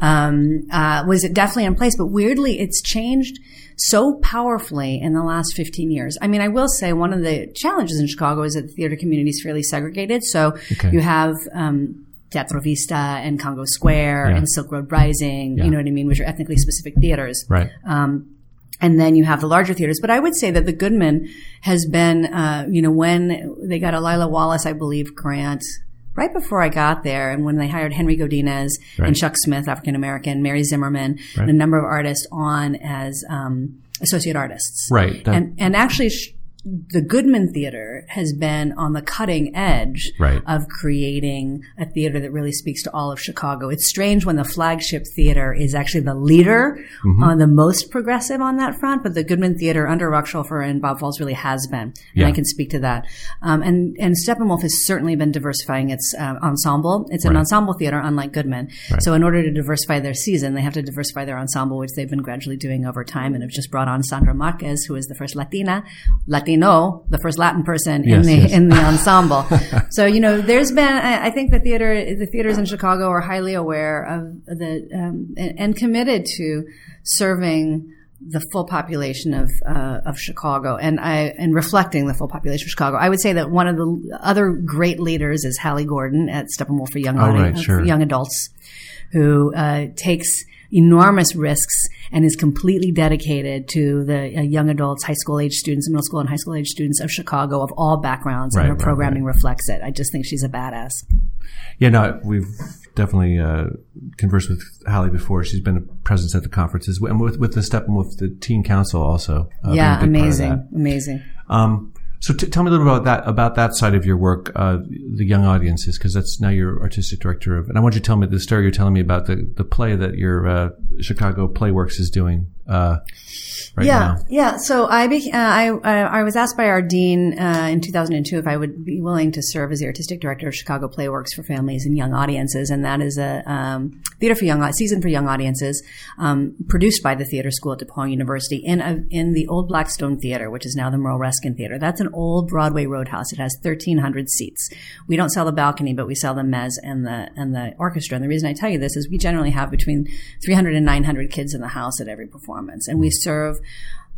um, uh, was definitely in place. But weirdly, it's changed so powerfully in the last fifteen years. I mean, I will say one of the challenges in Chicago is that the theater community is fairly segregated. So Okay. you have, um, Teatro Vista and Congo Square Yeah. and Silk Road Rising, Yeah. you know what I mean, which are ethnically specific theaters. right. Um, and then you have the larger theaters. But I would say that the Goodman has been, uh, you know, when they got a Lila Wallace, I believe, grant right before I got there, and when they hired Henry Godinez Right. and Chuck Smith, African American, Mary Zimmerman, Right. and a number of artists on as um, associate artists. Right. That- And and actually, sh- the Goodman Theater has been on the cutting edge Right. of creating a theater that really speaks to all of Chicago. It's strange when the flagship theater is actually the leader, Mm-hmm. uh, the most progressive on that front, but the Goodman Theater under Rockschulfer and Bob Falls really has been. And Yeah. I can speak to that. Um, and, and Steppenwolf has certainly been diversifying its uh, ensemble. It's an Right. ensemble theater, unlike Goodman. Right. So in order to diversify their season, they have to diversify their ensemble, which they've been gradually doing over time, and have just brought on Sandra Marquez, who is the first Latina, Latino, the first Latin person Yes, in the yes. in the ensemble. So, you know, there's been, I, I think the theater, the theaters in Chicago are highly aware of the, um, and, and committed to serving the full population of, uh, of Chicago and I, and reflecting the full population of Chicago. I would say that one of the other great leaders is Hallie Gordon at Steppenwolf for young, Oh, audi- right, sure. for young adults, who, uh, takes enormous risks and is completely dedicated to the uh, young adults, high school age students, middle school and high school age students of Chicago of all backgrounds, Right, and her right, programming right. reflects it. I just think she's a badass. Yeah, no, we've definitely uh, conversed with Hallie before. She's been a presence at the conferences, and with, with the Steppenwolf, the Teen Council also. Uh, yeah, being a big part of amazing, that. amazing. Um, so t- tell me a little about that, about that side of your work, uh, the young audiences, because that's now you're artistic director of. And I want you to tell me the story you're telling me about the, the play that your uh, Chicago Playworks is doing uh, right yeah, now. yeah. So I, be, uh, I, I I was asked by our dean uh, in two thousand two if I would be willing to serve as the artistic director of Chicago Playworks for families and young audiences, and that is a um, theater for young season for young audiences, um, produced by the Theater School at DePaul University in a, in the old Blackstone Theater, which is now the Merle Reskin Theater. That's an old Broadway roadhouse. It has thirteen hundred seats. We don't sell the balcony, but we sell the mezz and the and the orchestra. And the reason I tell you this is we generally have between three hundred and nine hundred kids in the house at every performance, and we serve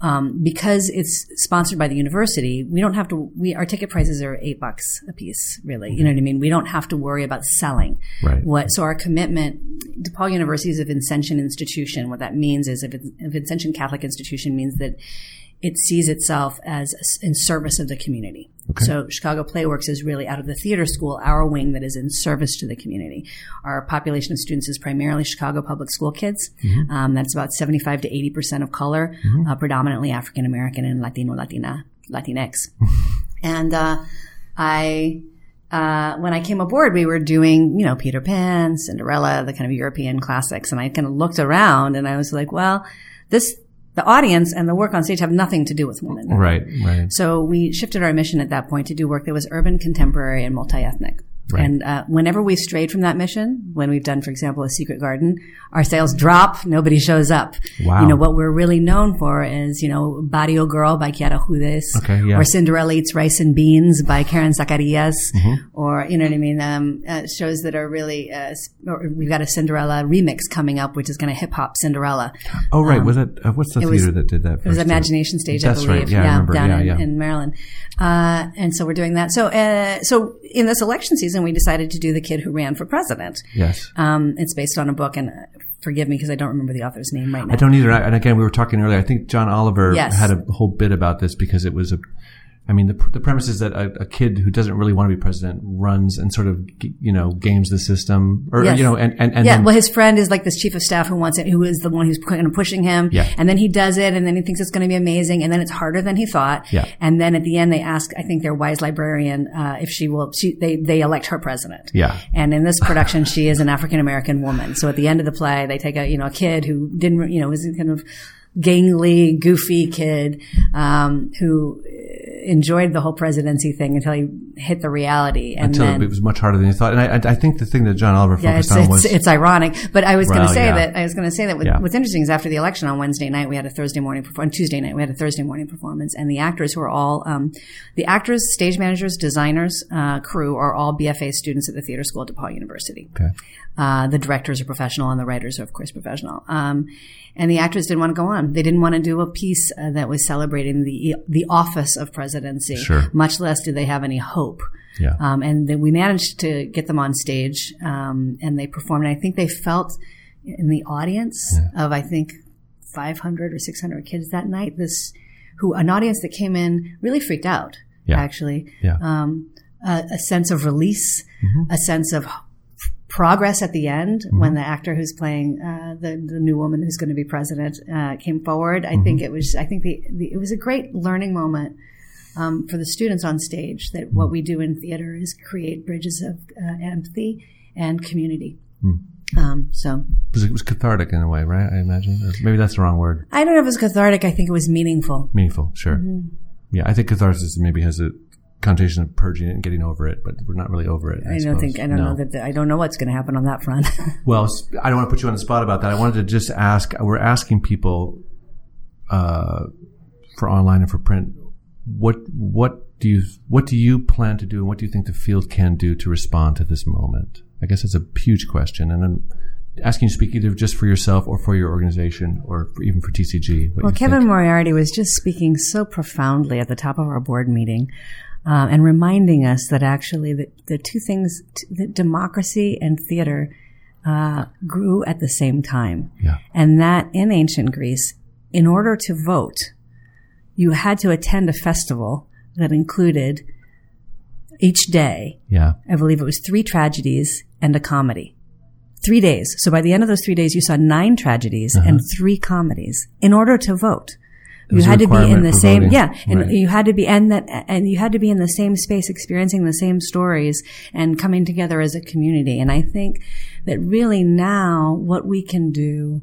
um, because it's sponsored by the university, we don't have to, we, our ticket prices are eight bucks a piece, really. You know what I mean? We don't have to worry about selling. Right. What, so our commitment, DePaul University is a Vincentian institution. What that means is if it's a Vincentian Catholic institution means that it sees itself as in service of the community. Okay. So Chicago Playworks is really out of the theater school, our wing that is in service to the community. Our population of students is primarily Chicago public school kids. Mm-hmm. Um, that's about seventy-five to eighty percent of color, mm-hmm. uh, predominantly African American and Latino, Latina, Latinx. and uh, I, uh, when I came aboard, we were doing, you know, Peter Pan, Cinderella, the kind of European classics, and I kind of looked around and I was like, well, this. The audience and the work on stage have nothing to do with women. Right, right. So we shifted our mission at that point to do work that was urban, contemporary, and multi-ethnic. Right. And uh, whenever we've strayed from that mission, when we've done, for example, A Secret Garden, our sales drop, nobody shows up. Wow. You know, what we're really known for is, you know, Barrio Girl by Kiara Judes. Okay, yeah. Or Cinderella Eats Rice and Beans by Karen Zacarias. Mm-hmm. Or, you know what I mean, um, uh, shows that are really, uh, or we've got a Cinderella remix coming up, which is kind of hip-hop Cinderella. Oh, right. Um, was it, uh, what's the theater was, that did that first? It was Imagination Stage, That's I believe. Right. Yeah, I remember. down yeah, in, yeah. in Maryland. Uh, and so we're doing that. So, uh, so in this election season, we decided to do The Kid Who Ran for President. Yes. Um, it's based on a book, and uh, forgive me because I don't remember the author's name right now. I don't either. And again, we were talking earlier. I think John Oliver Yes. had a whole bit about this because it was a, I mean, the, the premise is that a, a kid who doesn't really want to be president runs and sort of, you know, games the system, or Yes. you know, and and, and yeah, then, well, his friend is like this chief of staff who wants it, who is the one who's kind of pushing him. Yeah. And then he does it, and then he thinks it's going to be amazing, and then it's harder than he thought. Yeah. And then at the end, they ask, I think their wise librarian, uh, if she will, she, they, they elect her president. Yeah. And in this production, she is an African American woman. So at the end of the play, they take a, you know, a kid who didn't, you know, was kind of gangly, goofy kid, um, who enjoyed the whole presidency thing until he hit the reality. And until then, it was much harder than you thought. And I, I think the thing that John Oliver yeah, focused it's, on it's, was it's ironic. But I was going Well, to say yeah. that I was going to say that with, Yeah. what's interesting is after the election on Wednesday night, we had a Thursday morning performance. On Tuesday night, we had a Thursday morning performance, and the actors who are all um, the actors, stage managers, designers, uh, crew are all B F A students at the theater school at DePaul University. okay. Uh, the directors are professional and the writers are, of course, professional. Um, and the actors didn't want to go on. They didn't want to do a piece uh, that was celebrating the the office of presidency. Sure. Much less did they have any hope. Yeah. Um, and then we managed to get them on stage, um, and they performed. And I think they felt in the audience Yeah. of, I think, five hundred or six hundred kids that night, this, who, an audience that came in really freaked out, Yeah. actually. Yeah. Um, a, a sense of release, Mm-hmm. a sense of progress at the end Mm-hmm. when the actor who's playing uh, the the new woman who's going to be president uh, came forward. I Mm-hmm. think it was I think the, the it was a great learning moment um, for the students on stage. That what we do in theater is create bridges of uh, empathy and community. Mm. Um, so It was, it was cathartic in a way, right? I imagine. Or maybe that's the wrong word. I don't know if it was cathartic. I think it was meaningful. Meaningful, sure. Mm-hmm. Yeah, I think catharsis maybe has a connotation of purging it and getting over it, but we're not really over it. I, I don't suppose. think I don't No. know that the, I don't know what's going to happen on that front. Well, I don't want to put you on the spot about that. I wanted to just ask, we're asking people uh, for online and for print, what what do you what do you plan to do, and what do you think the field can do to respond to this moment? I guess that's a huge question, and I'm asking you to speak either just for yourself or for your organization, or for, even for T C G. What Well, you Kevin think. Moriarty was just speaking so profoundly at the top of our board meeting, um, and reminding us that actually the, the two things, that democracy and theater, uh, grew at the same time. Yeah. And that in ancient Greece, in order to vote, you had to attend a festival that included each day, Yeah. I believe it was three tragedies and a comedy. Three days. So by the end of those three days, you saw nine tragedies Uh-huh. and three comedies in order to vote. You was a had to be in requirement the for same, voting. yeah, and Right. you had to be, and that, and you had to be in the same space, experiencing the same stories and coming together as a community. And I think that really now what we can do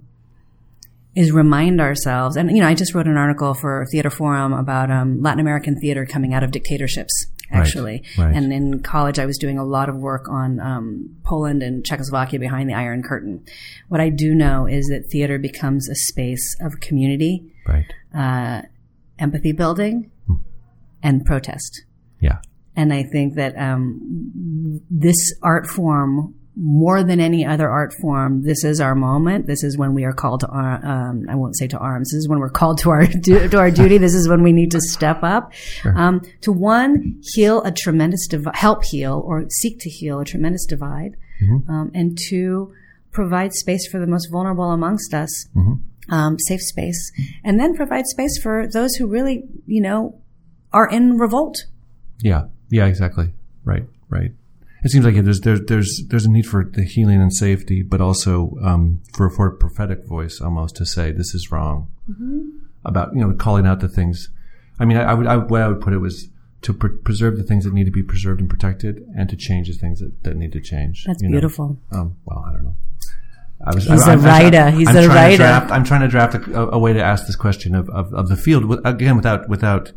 is remind ourselves, and you know, I just wrote an article for Theater Forum about um, Latin American theater coming out of dictatorships, actually. Right, right. And in college, I was doing a lot of work on um, Poland and Czechoslovakia behind the Iron Curtain. What I do know is that theater becomes a space of community, Right. uh, empathy building, and protest. Yeah. And I think that um, this art form more than any other art form, this is our moment. This is when we are called to, ar- um, I won't say to arms. This is when we're called to our du- to our duty. This is when we need to step up. Sure. Um, to one, heal a tremendous, div- help heal or seek to heal a tremendous divide. Mm-hmm. Um, and two, provide space for the most vulnerable amongst us, Mm-hmm. um, safe space. And then provide space for those who really, you know, are in revolt. Yeah. Yeah, exactly. Right. Right. It seems like there's there's there's there's a need for the healing and safety, but also um, for for a prophetic voice almost to say this is wrong, mm-hmm. about you know calling out the things. I mean, I, I would I, what I would put it was to pre- preserve the things that need to be preserved and protected, and to change the things that, that need to change. That's you know? beautiful. Um, well, I don't know. I was, He's I, a I'm, writer. I'm, He's I'm a trying writer. To draft, I'm trying to draft a, a way to ask this question of of, of the field with, again without without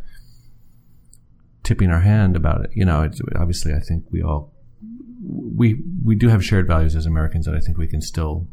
tipping our hand about it. You know, it's, obviously, I think we all. We we do have shared values as Americans that I think we can still,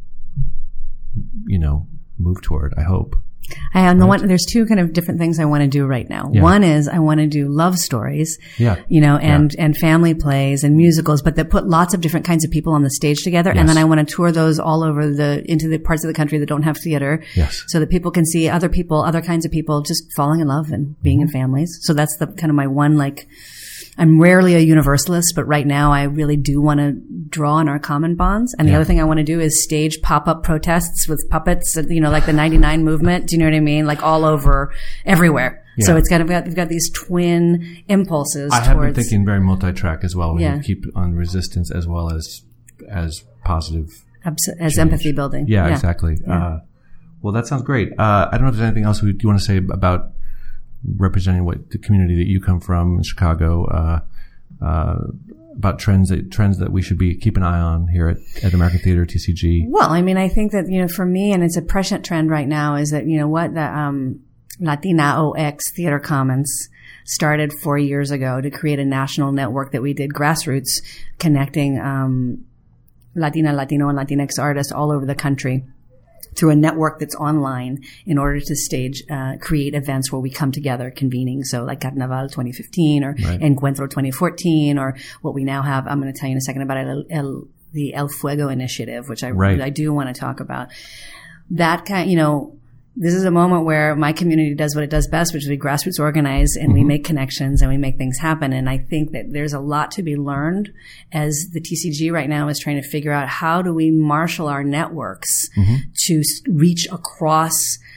you know, move toward. I hope. I am the Right. one. There's two kind of different things I want to do right now. Yeah. One is I want to do love stories, Yeah. you know, and and family plays and musicals, but that put lots of different kinds of people on the stage together. Yes. And then I want to tour those all over the into the parts of the country that don't have theater, Yes. so that people can see other people, other kinds of people, just falling in love and being Mm-hmm. in families. So that's the kind of my one like. I'm rarely a universalist, but right now I really do want to draw on our common bonds. And the Yeah. other thing I want to do is stage pop-up protests with puppets, you know, like the ninety-nine movement. Do you know what I mean? Like all over, everywhere. Yeah. So it's kind of got, we've got these twin impulses I have towards. been thinking very multi-track as well. We Yeah. keep on resistance as well as as positive. abs- as empathy building. Yeah, exactly. Uh, well, that sounds great. Uh, I don't know if there's anything else we, do you want to say about representing what the community that you come from in Chicago, uh, uh, about trends that trends that we should be keep an eye on here at, at American Theater T C G. Well, I mean, I think that, you know, for me, and it's a prescient trend right now, is that, you know what, the um, Latina O X Theater Commons started four years ago to create a national network that we did grassroots, connecting um, Latina, Latino, and Latinx artists all over the country through a network that's online in order to stage, uh, create events where we come together convening. So like Carnaval twenty fifteen or Right. Encuentro twenty fourteen or what we now have. I'm going to tell you in a second about El, El, the El Fuego initiative, which I, Right. I do want to talk about. That kind, you know, this is a moment where my community does what it does best, which is we grassroots organize and we make connections and we make things happen. And I think that there's a lot to be learned as the T C G right now is trying to figure out how do we marshal our networks to s- reach across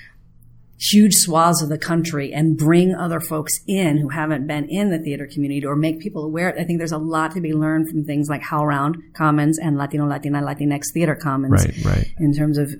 huge swaths of the country and bring other folks in who haven't been in the theater community or make people aware. I think there's a lot to be learned from things like HowlRound Commons and Latino, Latina, Latinx Theater Commons Right, right. in terms of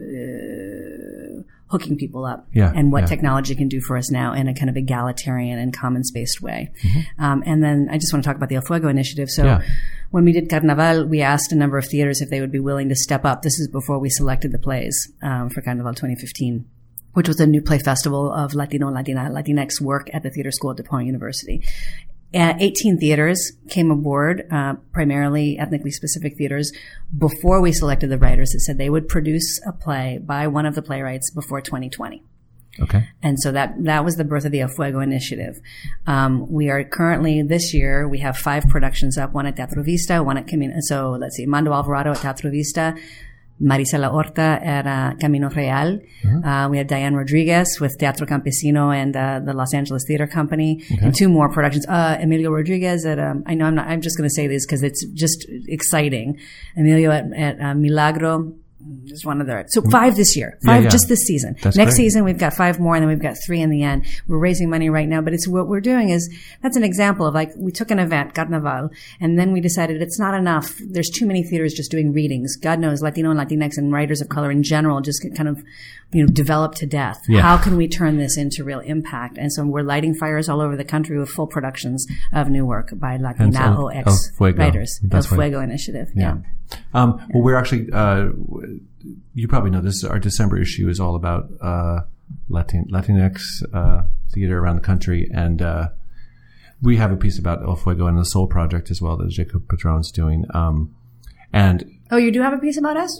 uh, hooking people up Yeah, and what yeah. technology can do for us now in a kind of egalitarian and commons-based way. Mm-hmm. Um, and then I just want to talk about the El Fuego initiative. So Yeah. when we did Carnaval, we asked a number of theaters if they would be willing to step up. This is before we selected the plays um, for Carnaval twenty fifteen, which was a new play festival of Latino, Latina, Latinx work at the Theater School at DePaul University. Uh, eighteen theaters came aboard, uh, primarily ethnically specific theaters, before we selected the writers that said they would produce a play by one of the playwrights before twenty twenty. Okay. And so that that was the birth of the El Fuego initiative. Um, we are currently, this year, we have five productions up, one at Teatro Vista, one at Camino, so let's see, Mando Alvarado at Teatro Vista, Marisela Horta at uh, Camino Real. Mm-hmm. Uh, we have Diane Rodriguez with Teatro Campesino and uh, the Los Angeles Theater Company, and two more productions. Uh, Emilio Rodriguez at, um, I know I'm not, I'm just going to say this because it's just exciting. Emilio at, at uh, Milagro. Just one of their, so five this year, Yeah, five yeah. just this season. That's Next great. season we've got five more, and then we've got three in the end. We're raising money right now, but it's what we're doing is that's an example of like we took an event, Carnaval, and then we decided it's not enough. There's too many theaters just doing readings. God knows, Latino and Latinx and writers of color in general just get kind of you know developed to death. Yeah. How can we turn this into real impact? And so we're lighting fires all over the country with full productions of new work by Hence Latina El- O X El Fuego. writers. That's El right. Fuego initiative. Yeah. Um, well, we're actually, uh, you probably know this, our December issue is all about, uh, Latin, Latinx, uh, theater around the country. And, uh, we have a piece about El Fuego and the Soul Project as well that Jacob Patron's doing. Um, and Oh, you do have a piece about us?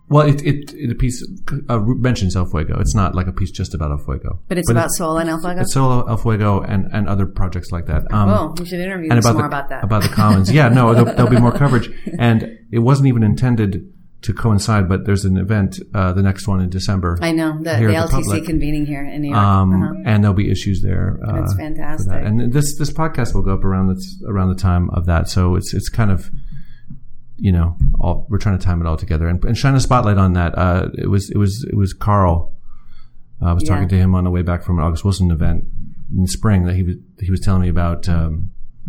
Well, it it, it a piece uh, mentions El Fuego. It's not like a piece just about El Fuego, but it's but about it's, Soul and El Fuego. It's Soul, El Fuego, and, and other projects like that. Um, oh, you should interview them more the, about that. About the Commons. Yeah, no, there'll, there'll be more coverage, and it wasn't even intended to coincide. But there's an event, uh, the next one in December. I know the, the L T C the convening here in New York, um, uh-huh. and there'll be issues there. Uh, That's fantastic. That. And this this podcast will go up around this around the time of that, so it's it's kind of. You know, all, we're trying to time it all together and, and shine a spotlight on that. Uh, it was, it was, it was Carl. Uh, I was yeah. talking to him on the way back from an August Wilson event in spring that he was, he was telling me about, um,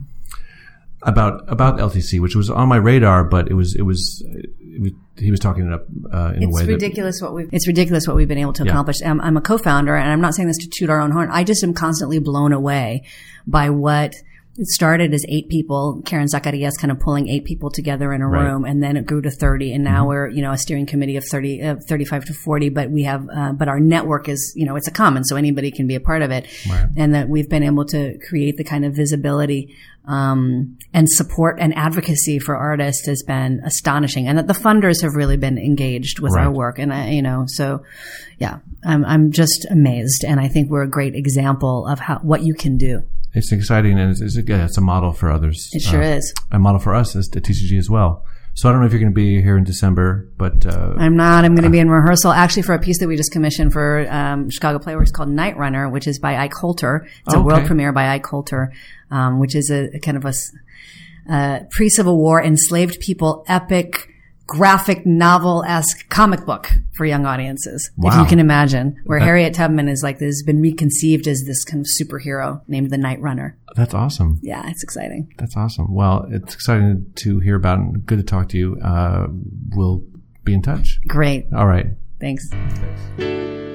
about, about L T C, which was on my radar, but it was, it was, it was he was talking it up, uh, in it's a way ridiculous that, what we've, it's ridiculous what we've been able to yeah. accomplish. Um, I'm a co-founder and I'm not saying this to toot our own horn. I just am constantly blown away by what, it started as eight people, Karen Zacarias kind of pulling eight people together in a right. room, and then it grew to thirty, and now mm-hmm. we're, you know, a steering committee of thirty, uh, thirty-five to forty, but we have, uh, but our network is, you know, it's a common, so anybody can be a part of it. Right. And that we've been able to create the kind of visibility, um, and support and advocacy for artists has been astonishing, and that the funders have really been engaged with right. our work, and I, you know, so, yeah, I'm, I'm just amazed, and I think we're a great example of how, what you can do. It's exciting, and it's, it's, yeah, it's a model for others. It sure uh, is. A model for us as at T C G as well. So I don't know if you're going to be here in December, but... Uh, I'm not. I'm going to uh, be in rehearsal, actually, for a piece that we just commissioned for um, Chicago Playworks called Night Runner, which is by Ike Holter. It's a okay. world premiere by Ike Holter, um, which is a, a kind of a uh, pre-Civil War enslaved people epic graphic novel-esque comic book for young audiences, wow. if you can imagine, where that, Harriet Tubman is like, this has been reconceived as this kind of superhero named the Night Runner. That's awesome. Yeah, it's exciting. That's awesome. Well, it's exciting to hear about it. Good to talk to you. Uh, we'll be in touch. Great. All right. Thanks. Thanks.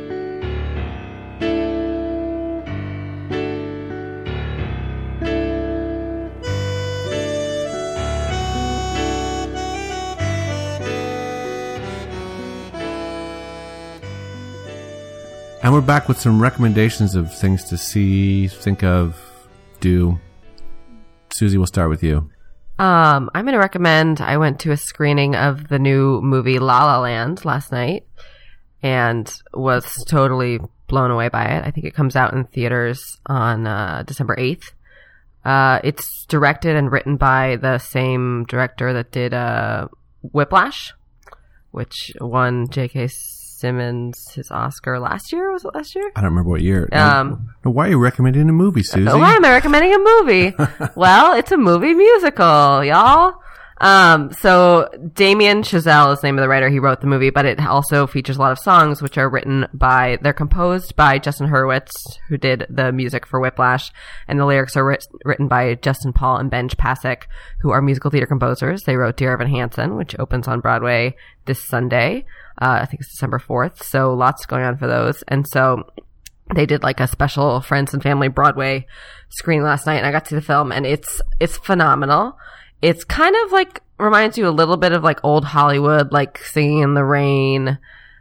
And we're back with some recommendations of things to see, think of, do. Susie, we'll start with you. Um, I'm going to recommend, I went to a screening of the new movie La La Land last night and was totally blown away by it. I think it comes out in theaters on uh, December eighth. Uh, it's directed and written by the same director that did uh, Whiplash, which won J K Simmons his Oscar last year. Was it last year? I don't remember what year. Um, no, why are you recommending a movie, Susie? Why am I recommending a movie? Well, it's a movie musical, y'all. Um, so Damien Chazelle is the name of the writer. He wrote the movie, but it also features a lot of songs which are written by, they're composed by Justin Hurwitz, who did the music for Whiplash, and the lyrics are writ- written by Justin Paul and Benj Pasek, who are musical theater composers. They wrote Dear Evan Hansen, which opens on Broadway this Sunday. Uh, I think it's December fourth. So lots going on for those. And so they did like a special Friends and Family Broadway screening last night, and I got to see the film, and it's, it's phenomenal. It's kind of like, reminds you a little bit of like old Hollywood, like Singing in the Rain.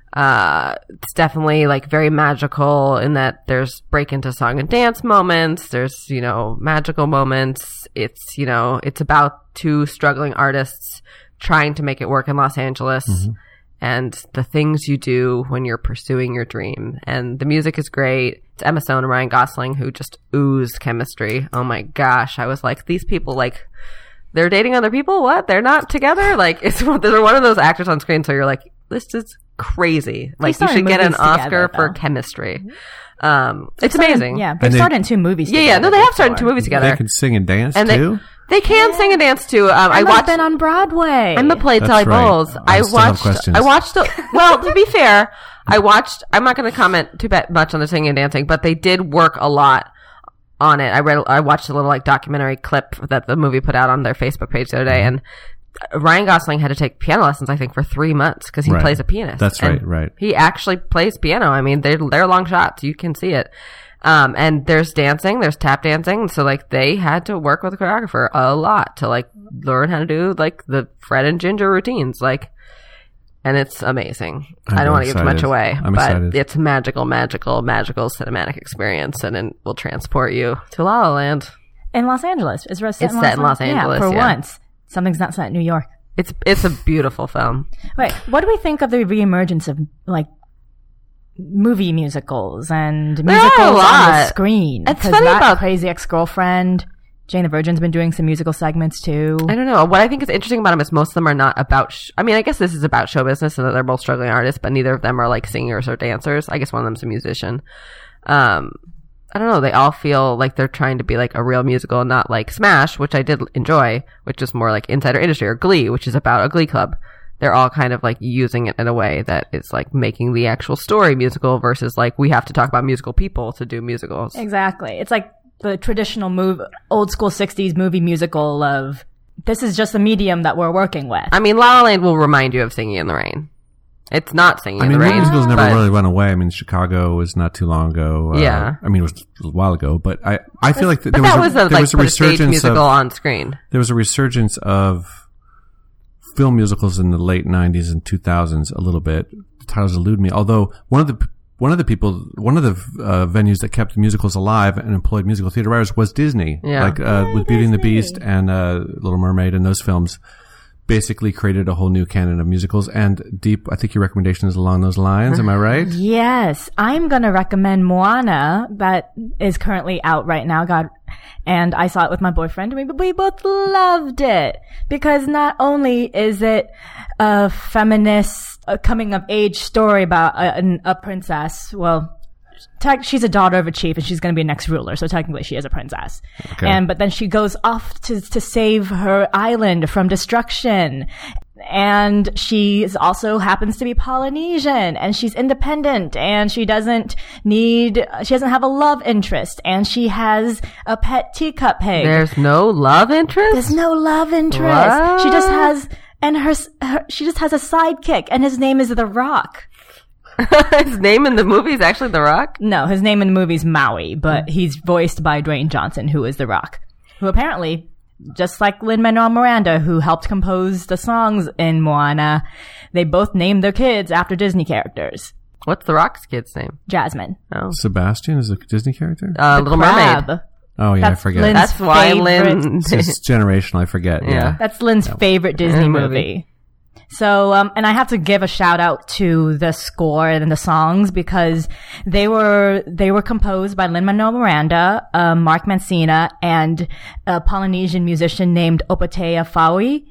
Uh, it's definitely like very magical in that there's break into song and dance moments. There's, you know, magical moments. It's, you know, it's about two struggling artists trying to make it work in Los Angeles. Mm-hmm. And the things you do when you're pursuing your dream. And the music is great. It's Emma Stone and Ryan Gosling who just ooze chemistry. Oh my gosh. I was like, these people, like, they're dating other people? What? They're not together? Like, it's they're one of those actors on screen, so you're like, this is crazy. Like, you should get an Oscar together, for chemistry. Um, it's started, amazing. Yeah, they've started in two movies yeah, together. Yeah, no, they have started in two movies together. They can sing and dance, and too? They, They can yeah. sing and dance too. Um, I watched. been on Broadway. Emma played Sally right. Bowles. I, I still watched. Have questions. I watched. A, well, to be fair, I watched. I'm not going to comment too much on the singing and dancing, but they did work a lot on it. I read. I watched a little like documentary clip that the movie put out on their Facebook page the other day, and Ryan Gosling had to take piano lessons, I think, for three months because he right. plays a pianist. That's and right. Right. He actually plays piano. I mean, they're they're long shots. You can see it. Um, and there's dancing, there's tap dancing. So like they had to work with a choreographer a lot to like learn how to do like the Fred and Ginger routines. Like, and it's amazing. I'm I don't want to give too much away, I'm but excited. It's magical, magical, magical cinematic experience, and it will transport you to La La Land. In Los Angeles. It's set, it's in, set Los in Los Angeles. Yeah, for yeah. once. Something's not set in New York. It's it's a beautiful film. Wait, what do we think of the reemergence of like movie musicals and There musicals are a on the lot. screen? It's 'Cause funny that about- Crazy Ex-Girlfriend, Jane the Virgin's been doing some musical segments too. I don't know. What I think is interesting about them is most of them are not about. Sh- I mean, I guess this is about show business and that they're both struggling artists, but neither of them are like singers or dancers. I guess one of them's a musician. Um, I don't know. They all feel like they're trying to be like a real musical, not like Smash, which I did enjoy, which is more like Insider Industry, or Glee, which is about a Glee club. They're all kind of like using it in a way that is like making the actual story musical versus like we have to talk about musical people to do musicals. Exactly. It's like the traditional move, old school sixties movie musical of this is just a medium that we're working with. I mean, La La Land will remind you of Singing in the Rain. It's not Singing I in mean, the Rain. musicals never but- really run away. I mean, Chicago was not too long ago. Uh, Yeah. I mean, it was a while ago, but I, I feel like th- But there that was was a, a, there like was a put a stage resurgence musical of, on screen. there was a resurgence of film musicals in the late nineties and two thousands a little bit. The titles elude me. Although one of the one of the people, one of the uh, venues that kept musicals alive and employed musical theater writers was Disney. Yeah. Like uh, with Beauty and the Beast and uh, Little Mermaid and those films. Basically created a whole new canon of musicals. And Deep, I think your recommendation is along those lines. Am I right? Yes, I'm going to recommend Moana that is currently out right now. God, and I saw it with my boyfriend and we, we both loved it because not only is it a feminist a coming of age story about a, a princess, well, tech, she's a daughter of a chief and she's going to be a next ruler. So technically she is a princess. Okay. And, but then she goes off to, to save her island from destruction. And she also happens to be Polynesian and she's independent and she doesn't need, she doesn't have a love interest and she has a pet teacup pig. There's no love interest? There's no love interest. What? She just has, and her, her, she just has a sidekick and his name is The Rock. His name in the movie is actually The Rock? No, his name in the movie is Maui, but he's voiced by Dwayne Johnson, who is The Rock, who apparently, just like Lin-Manuel Miranda, who helped compose the songs in Moana, they both named their kids after Disney characters. What's The Rock's kid's name? Jasmine. Oh. Sebastian is a Disney character? Uh, The Little crab. Mermaid. Oh, yeah, I That's forget. Lynn's That's why favorite- Lynn... It's, it's generational. I forget. Yeah. Yeah. That's Lynn's favorite Disney movie. movie. So, um, and I have to give a shout out to the score and the songs because they were, they were composed by Lin-Manuel Miranda, uh, Mark Mancina, and a Polynesian musician named Opatea Faui.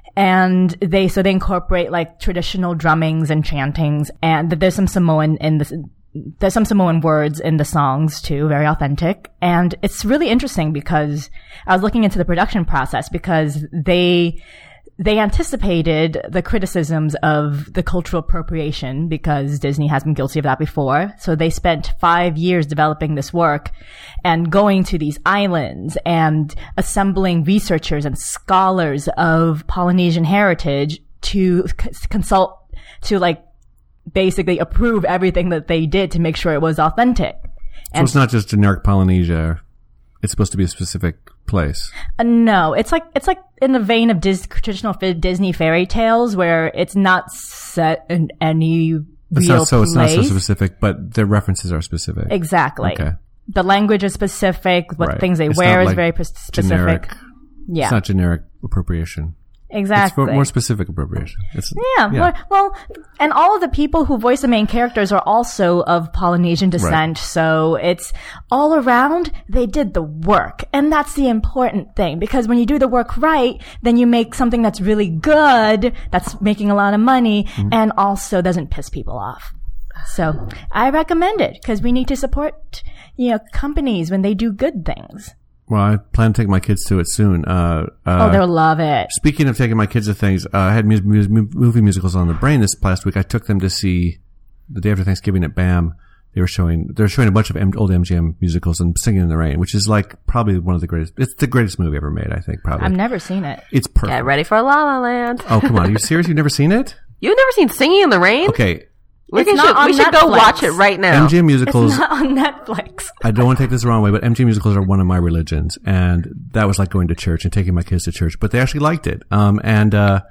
And they, so they incorporate like traditional drummings and chantings, and there's some Samoan in the, there's some Samoan words in the songs too, very authentic. And it's really interesting because I was looking into the production process because they, they anticipated the criticisms of the cultural appropriation because Disney has been guilty of that before. So they spent five years developing this work and going to these islands and assembling researchers and scholars of Polynesian heritage to c- consult, to like basically approve everything that they did to make sure it was authentic. So it's not just generic Polynesia. It's supposed to be a specific place. Uh, no, it's like it's like in the vein of Dis- traditional fi- Disney fairy tales, where it's not set in any It's real not so. It's not place. so specific, but the references are specific. Exactly. Okay. The language is specific. What Right. things they It's wear not is like very p- specific. Generic. Yeah, It's not generic appropriation. exactly. It's more specific appropriation. It's, Yeah, more- well, and all of the people who voice the main characters are also of Polynesian descent, so it's all around, they did the work. And that's the important thing, because when you do the work right, then you make something that's really good, that's making a lot of money, Mm-hmm. and also doesn't piss people off. So, I recommend it, because we need to support, you know, companies when they do good things. Well, I plan to take my kids to it soon. Uh, uh, Oh, they'll love it. Speaking of taking my kids to things, uh, I had mu- mu- movie musicals on the brain this past week. I took them to see the day after Thanksgiving at B A M. They were showing, they were showing a bunch of M- old M G M musicals and Singing in the Rain, which is like probably one of the greatest. It's the greatest movie ever made, I think. Probably. I've never seen it. It's perfect. Get ready for La La Land. Oh, come on! Are you serious? You've never seen it? You've never seen Singing in the Rain? Okay. We, It's can, not should, on we should go Netflix. watch it right now. M G M musicals. It's not on Netflix. I don't want to take this the wrong way, but M G M musicals are one of my religions, and that was like going to church and taking my kids to church. But they actually liked it. Um, and uh,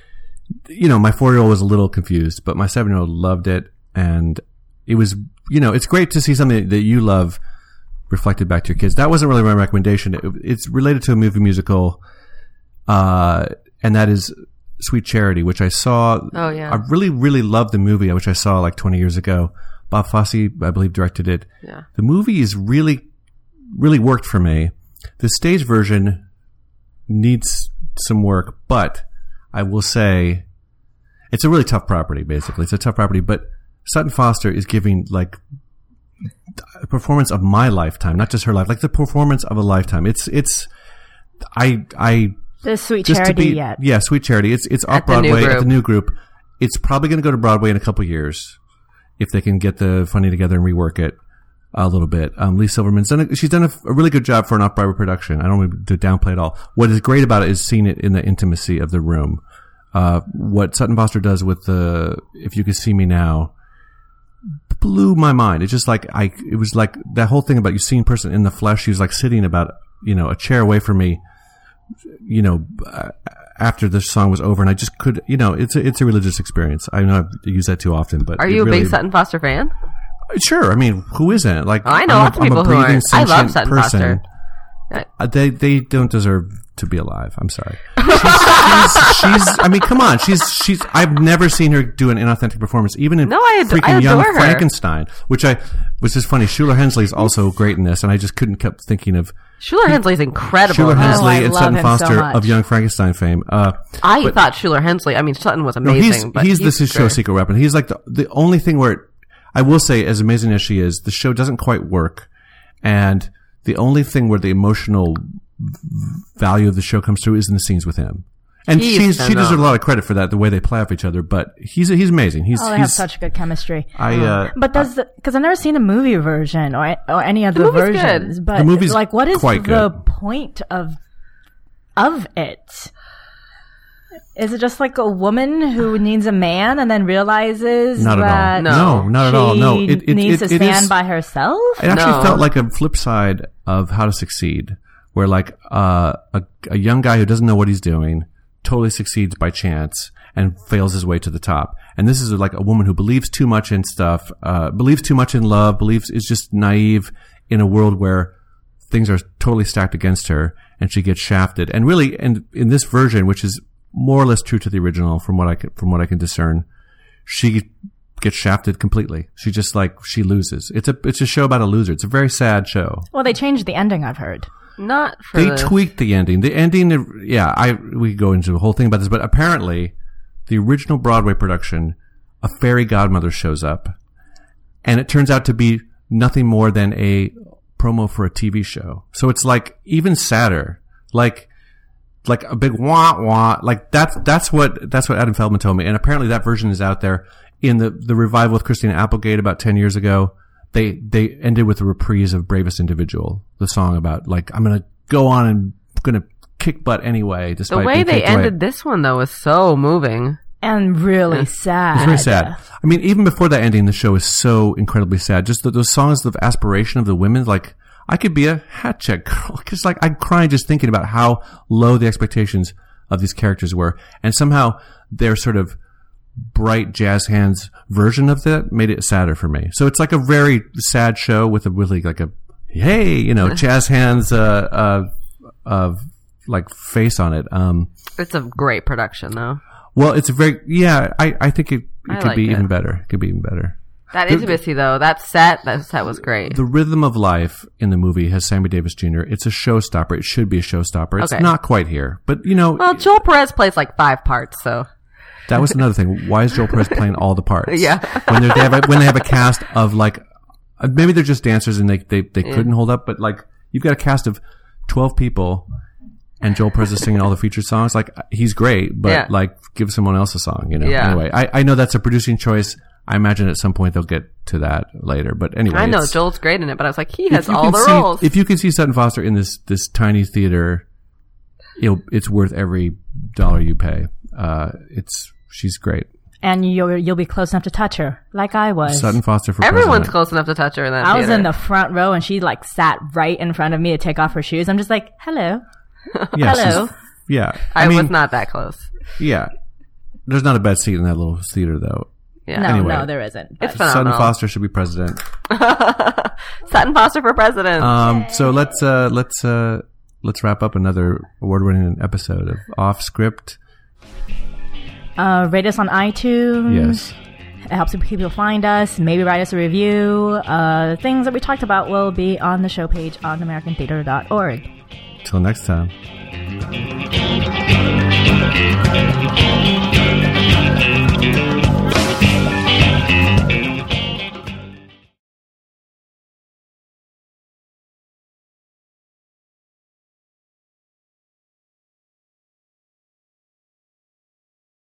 you know, my four-year-old was a little confused, but my seven-year-old loved it, and it was, you know, it's great to see something that you love reflected back to your kids. That wasn't really my recommendation. It, it's related to a movie musical, uh, and that is Sweet Charity, which I saw. Oh, yeah. I really, really loved the movie, which I saw like twenty years ago. Bob Fosse, I believe, directed it. Yeah. The movie is really, really worked for me. The stage version needs some work, but I will say it's a really tough property, basically. It's a tough property, but Sutton Foster is giving like a performance of my lifetime, not just her life, like the performance of a lifetime. It's, it's, I, I, The Sweet just to Charity be, yet. yeah, Sweet Charity. It's, it's off At the new Broadway at group. the new group. It's probably going to go to Broadway in a couple years if they can get the funding together and rework it a little bit. Um, Lee Silverman's done a, she's done a, a really good job for an off-Broadway production. I don't want to downplay it all. What is great about it is seeing it in the intimacy of the room. Uh, what Sutton Foster does with the If You Could See Me Now blew my mind. It's just like, I, it was like that whole thing about you seeing person in the flesh. She was like sitting about, you know, a chair away from me, you know, uh, after the song was over, and I just could, you know, it's a, it's a religious experience. I know I've used that too often, but Are it you a really, big Sutton Foster fan? Sure. I mean, who isn't? Like, Oh, I know I'm a, lots of I'm a people who breathing, aren't. I love sentient Sutton person. Foster. Uh, they they don't deserve to be alive. I'm sorry. She's, she's, she's. I mean, come on. She's she's. I've never seen her do an inauthentic performance, even in No, I ad- freaking I Young adore her. Frankenstein, which I which is funny. Shuler Hensley is also great in this, and I just couldn't keep thinking of Shuler Hensley's incredible. Shuler in this. Hensley I and love Sutton him so Foster much. of Young Frankenstein fame. Uh, I but- thought Shuler Hensley. I mean, Sutton was no, amazing. he's but he's, he's this is show great. secret weapon. He's like the the only thing where it, I will say, as amazing as she is, the show doesn't quite work, and the only thing where the emotional value of the show comes through is in the scenes with him. And He's she's, she deserves a phenomenal. lot of credit for that, the way they play off each other. But he's he's amazing. He's Oh, they he's have such good chemistry. I uh, But does the, because I've never seen a movie version or or any of the, movie's good. versions, but The movie's like, what is quite the good. point of of it? Is it just like a woman who needs a man and then realizes Not at all. that No, not at all. No, she it- it- needs it- to it stand is- by herself? It actually No. felt like a flip side of How to Succeed, where like uh, a a young guy who doesn't know what he's doing totally succeeds by chance and fails his way to the top. And this is like a woman who believes too much in stuff, uh, believes too much in love, believes is just naive in a world where things are totally stacked against her, and she gets shafted. And really, and in this version, which is more or less true to the original, from what I can, from what I can discern, she gets shafted completely. She just like she loses. It's a it's a show about a loser. It's a very sad show. Well, they changed the ending, I've heard. Not for They this. tweaked the ending. The ending, yeah, I we could go into the whole thing about this, but apparently, the original Broadway production, a fairy godmother shows up, and it turns out to be nothing more than a promo for a T V show. So it's like even sadder, like like a big wah wah. Like that's that's what that's what Adam Feldman told me, and apparently that version is out there in the the revival with Christina Applegate about ten years ago. They they ended with a reprise of "Bravest Individual," the song about like I'm gonna go on and gonna kick butt anyway. Despite The way being they kicked away. ended this one though was so moving. And really sad. It's very sad. I mean, even before that ending, the show is so incredibly sad. Just the, those songs of aspiration of the women, like I could be a hat check girl. Because like I'm crying just thinking about how low the expectations of these characters were, and somehow their sort of bright jazz hands version of that made it sadder for me. So it's like a very sad show with a really like a hey, you know, jazz hands, uh, uh, uh, like face on it. Um, It's a great production though. well, it's a very yeah. I I think it, it I could like be it. even better. It could be even better. That The- intimacy though, that set, that set was great. The rhythm of life in the movie has Sammy Davis Junior It's a showstopper. It should be a showstopper. It's Okay. not quite here, but you know, Well, Joel Perez plays like five parts, so that was another thing. Why is Joel Perez playing all the parts? Yeah. when they're- they have a, when they have a cast of like uh, maybe they're just dancers and they they they couldn't hold up, but like you've got a cast of twelve people. And Joel Perez is singing all the featured songs. Like, he's great, but Yeah. like, give someone else a song, you know? Yeah. Anyway, I, I know that's a producing choice. I imagine at some point they'll get to that later. But anyway. I know it's- Joel's great in it, but I was like, he if has you all can the see- roles. If you can see Sutton Foster in this, this tiny theater, it'll, it's worth every dollar you pay. Uh, it's, she's great. And you'll, you'll be close enough to touch her, like I was. Sutton Foster for Everyone's president. close enough to touch her in that I was theater. in the front row and she like sat right in front of me to take off her shoes. I'm just like, hello. Yeah, she's- Hello. Yeah. I, I, mean, was not that close. yeah. There's not a bad seat in that little theater though. Yeah. No, Anyway. no, there isn't. It's But- Sutton phenomenal. Foster should be president. Sutton Foster for president. Um, so let's uh, let's uh, let's wrap up another award-winning episode of Off Script. Uh, rate us on iTunes. Yes. It helps people find us. Maybe write us a review. Uh, the things that we talked about will be on the show page on american theater dot org. Till next time.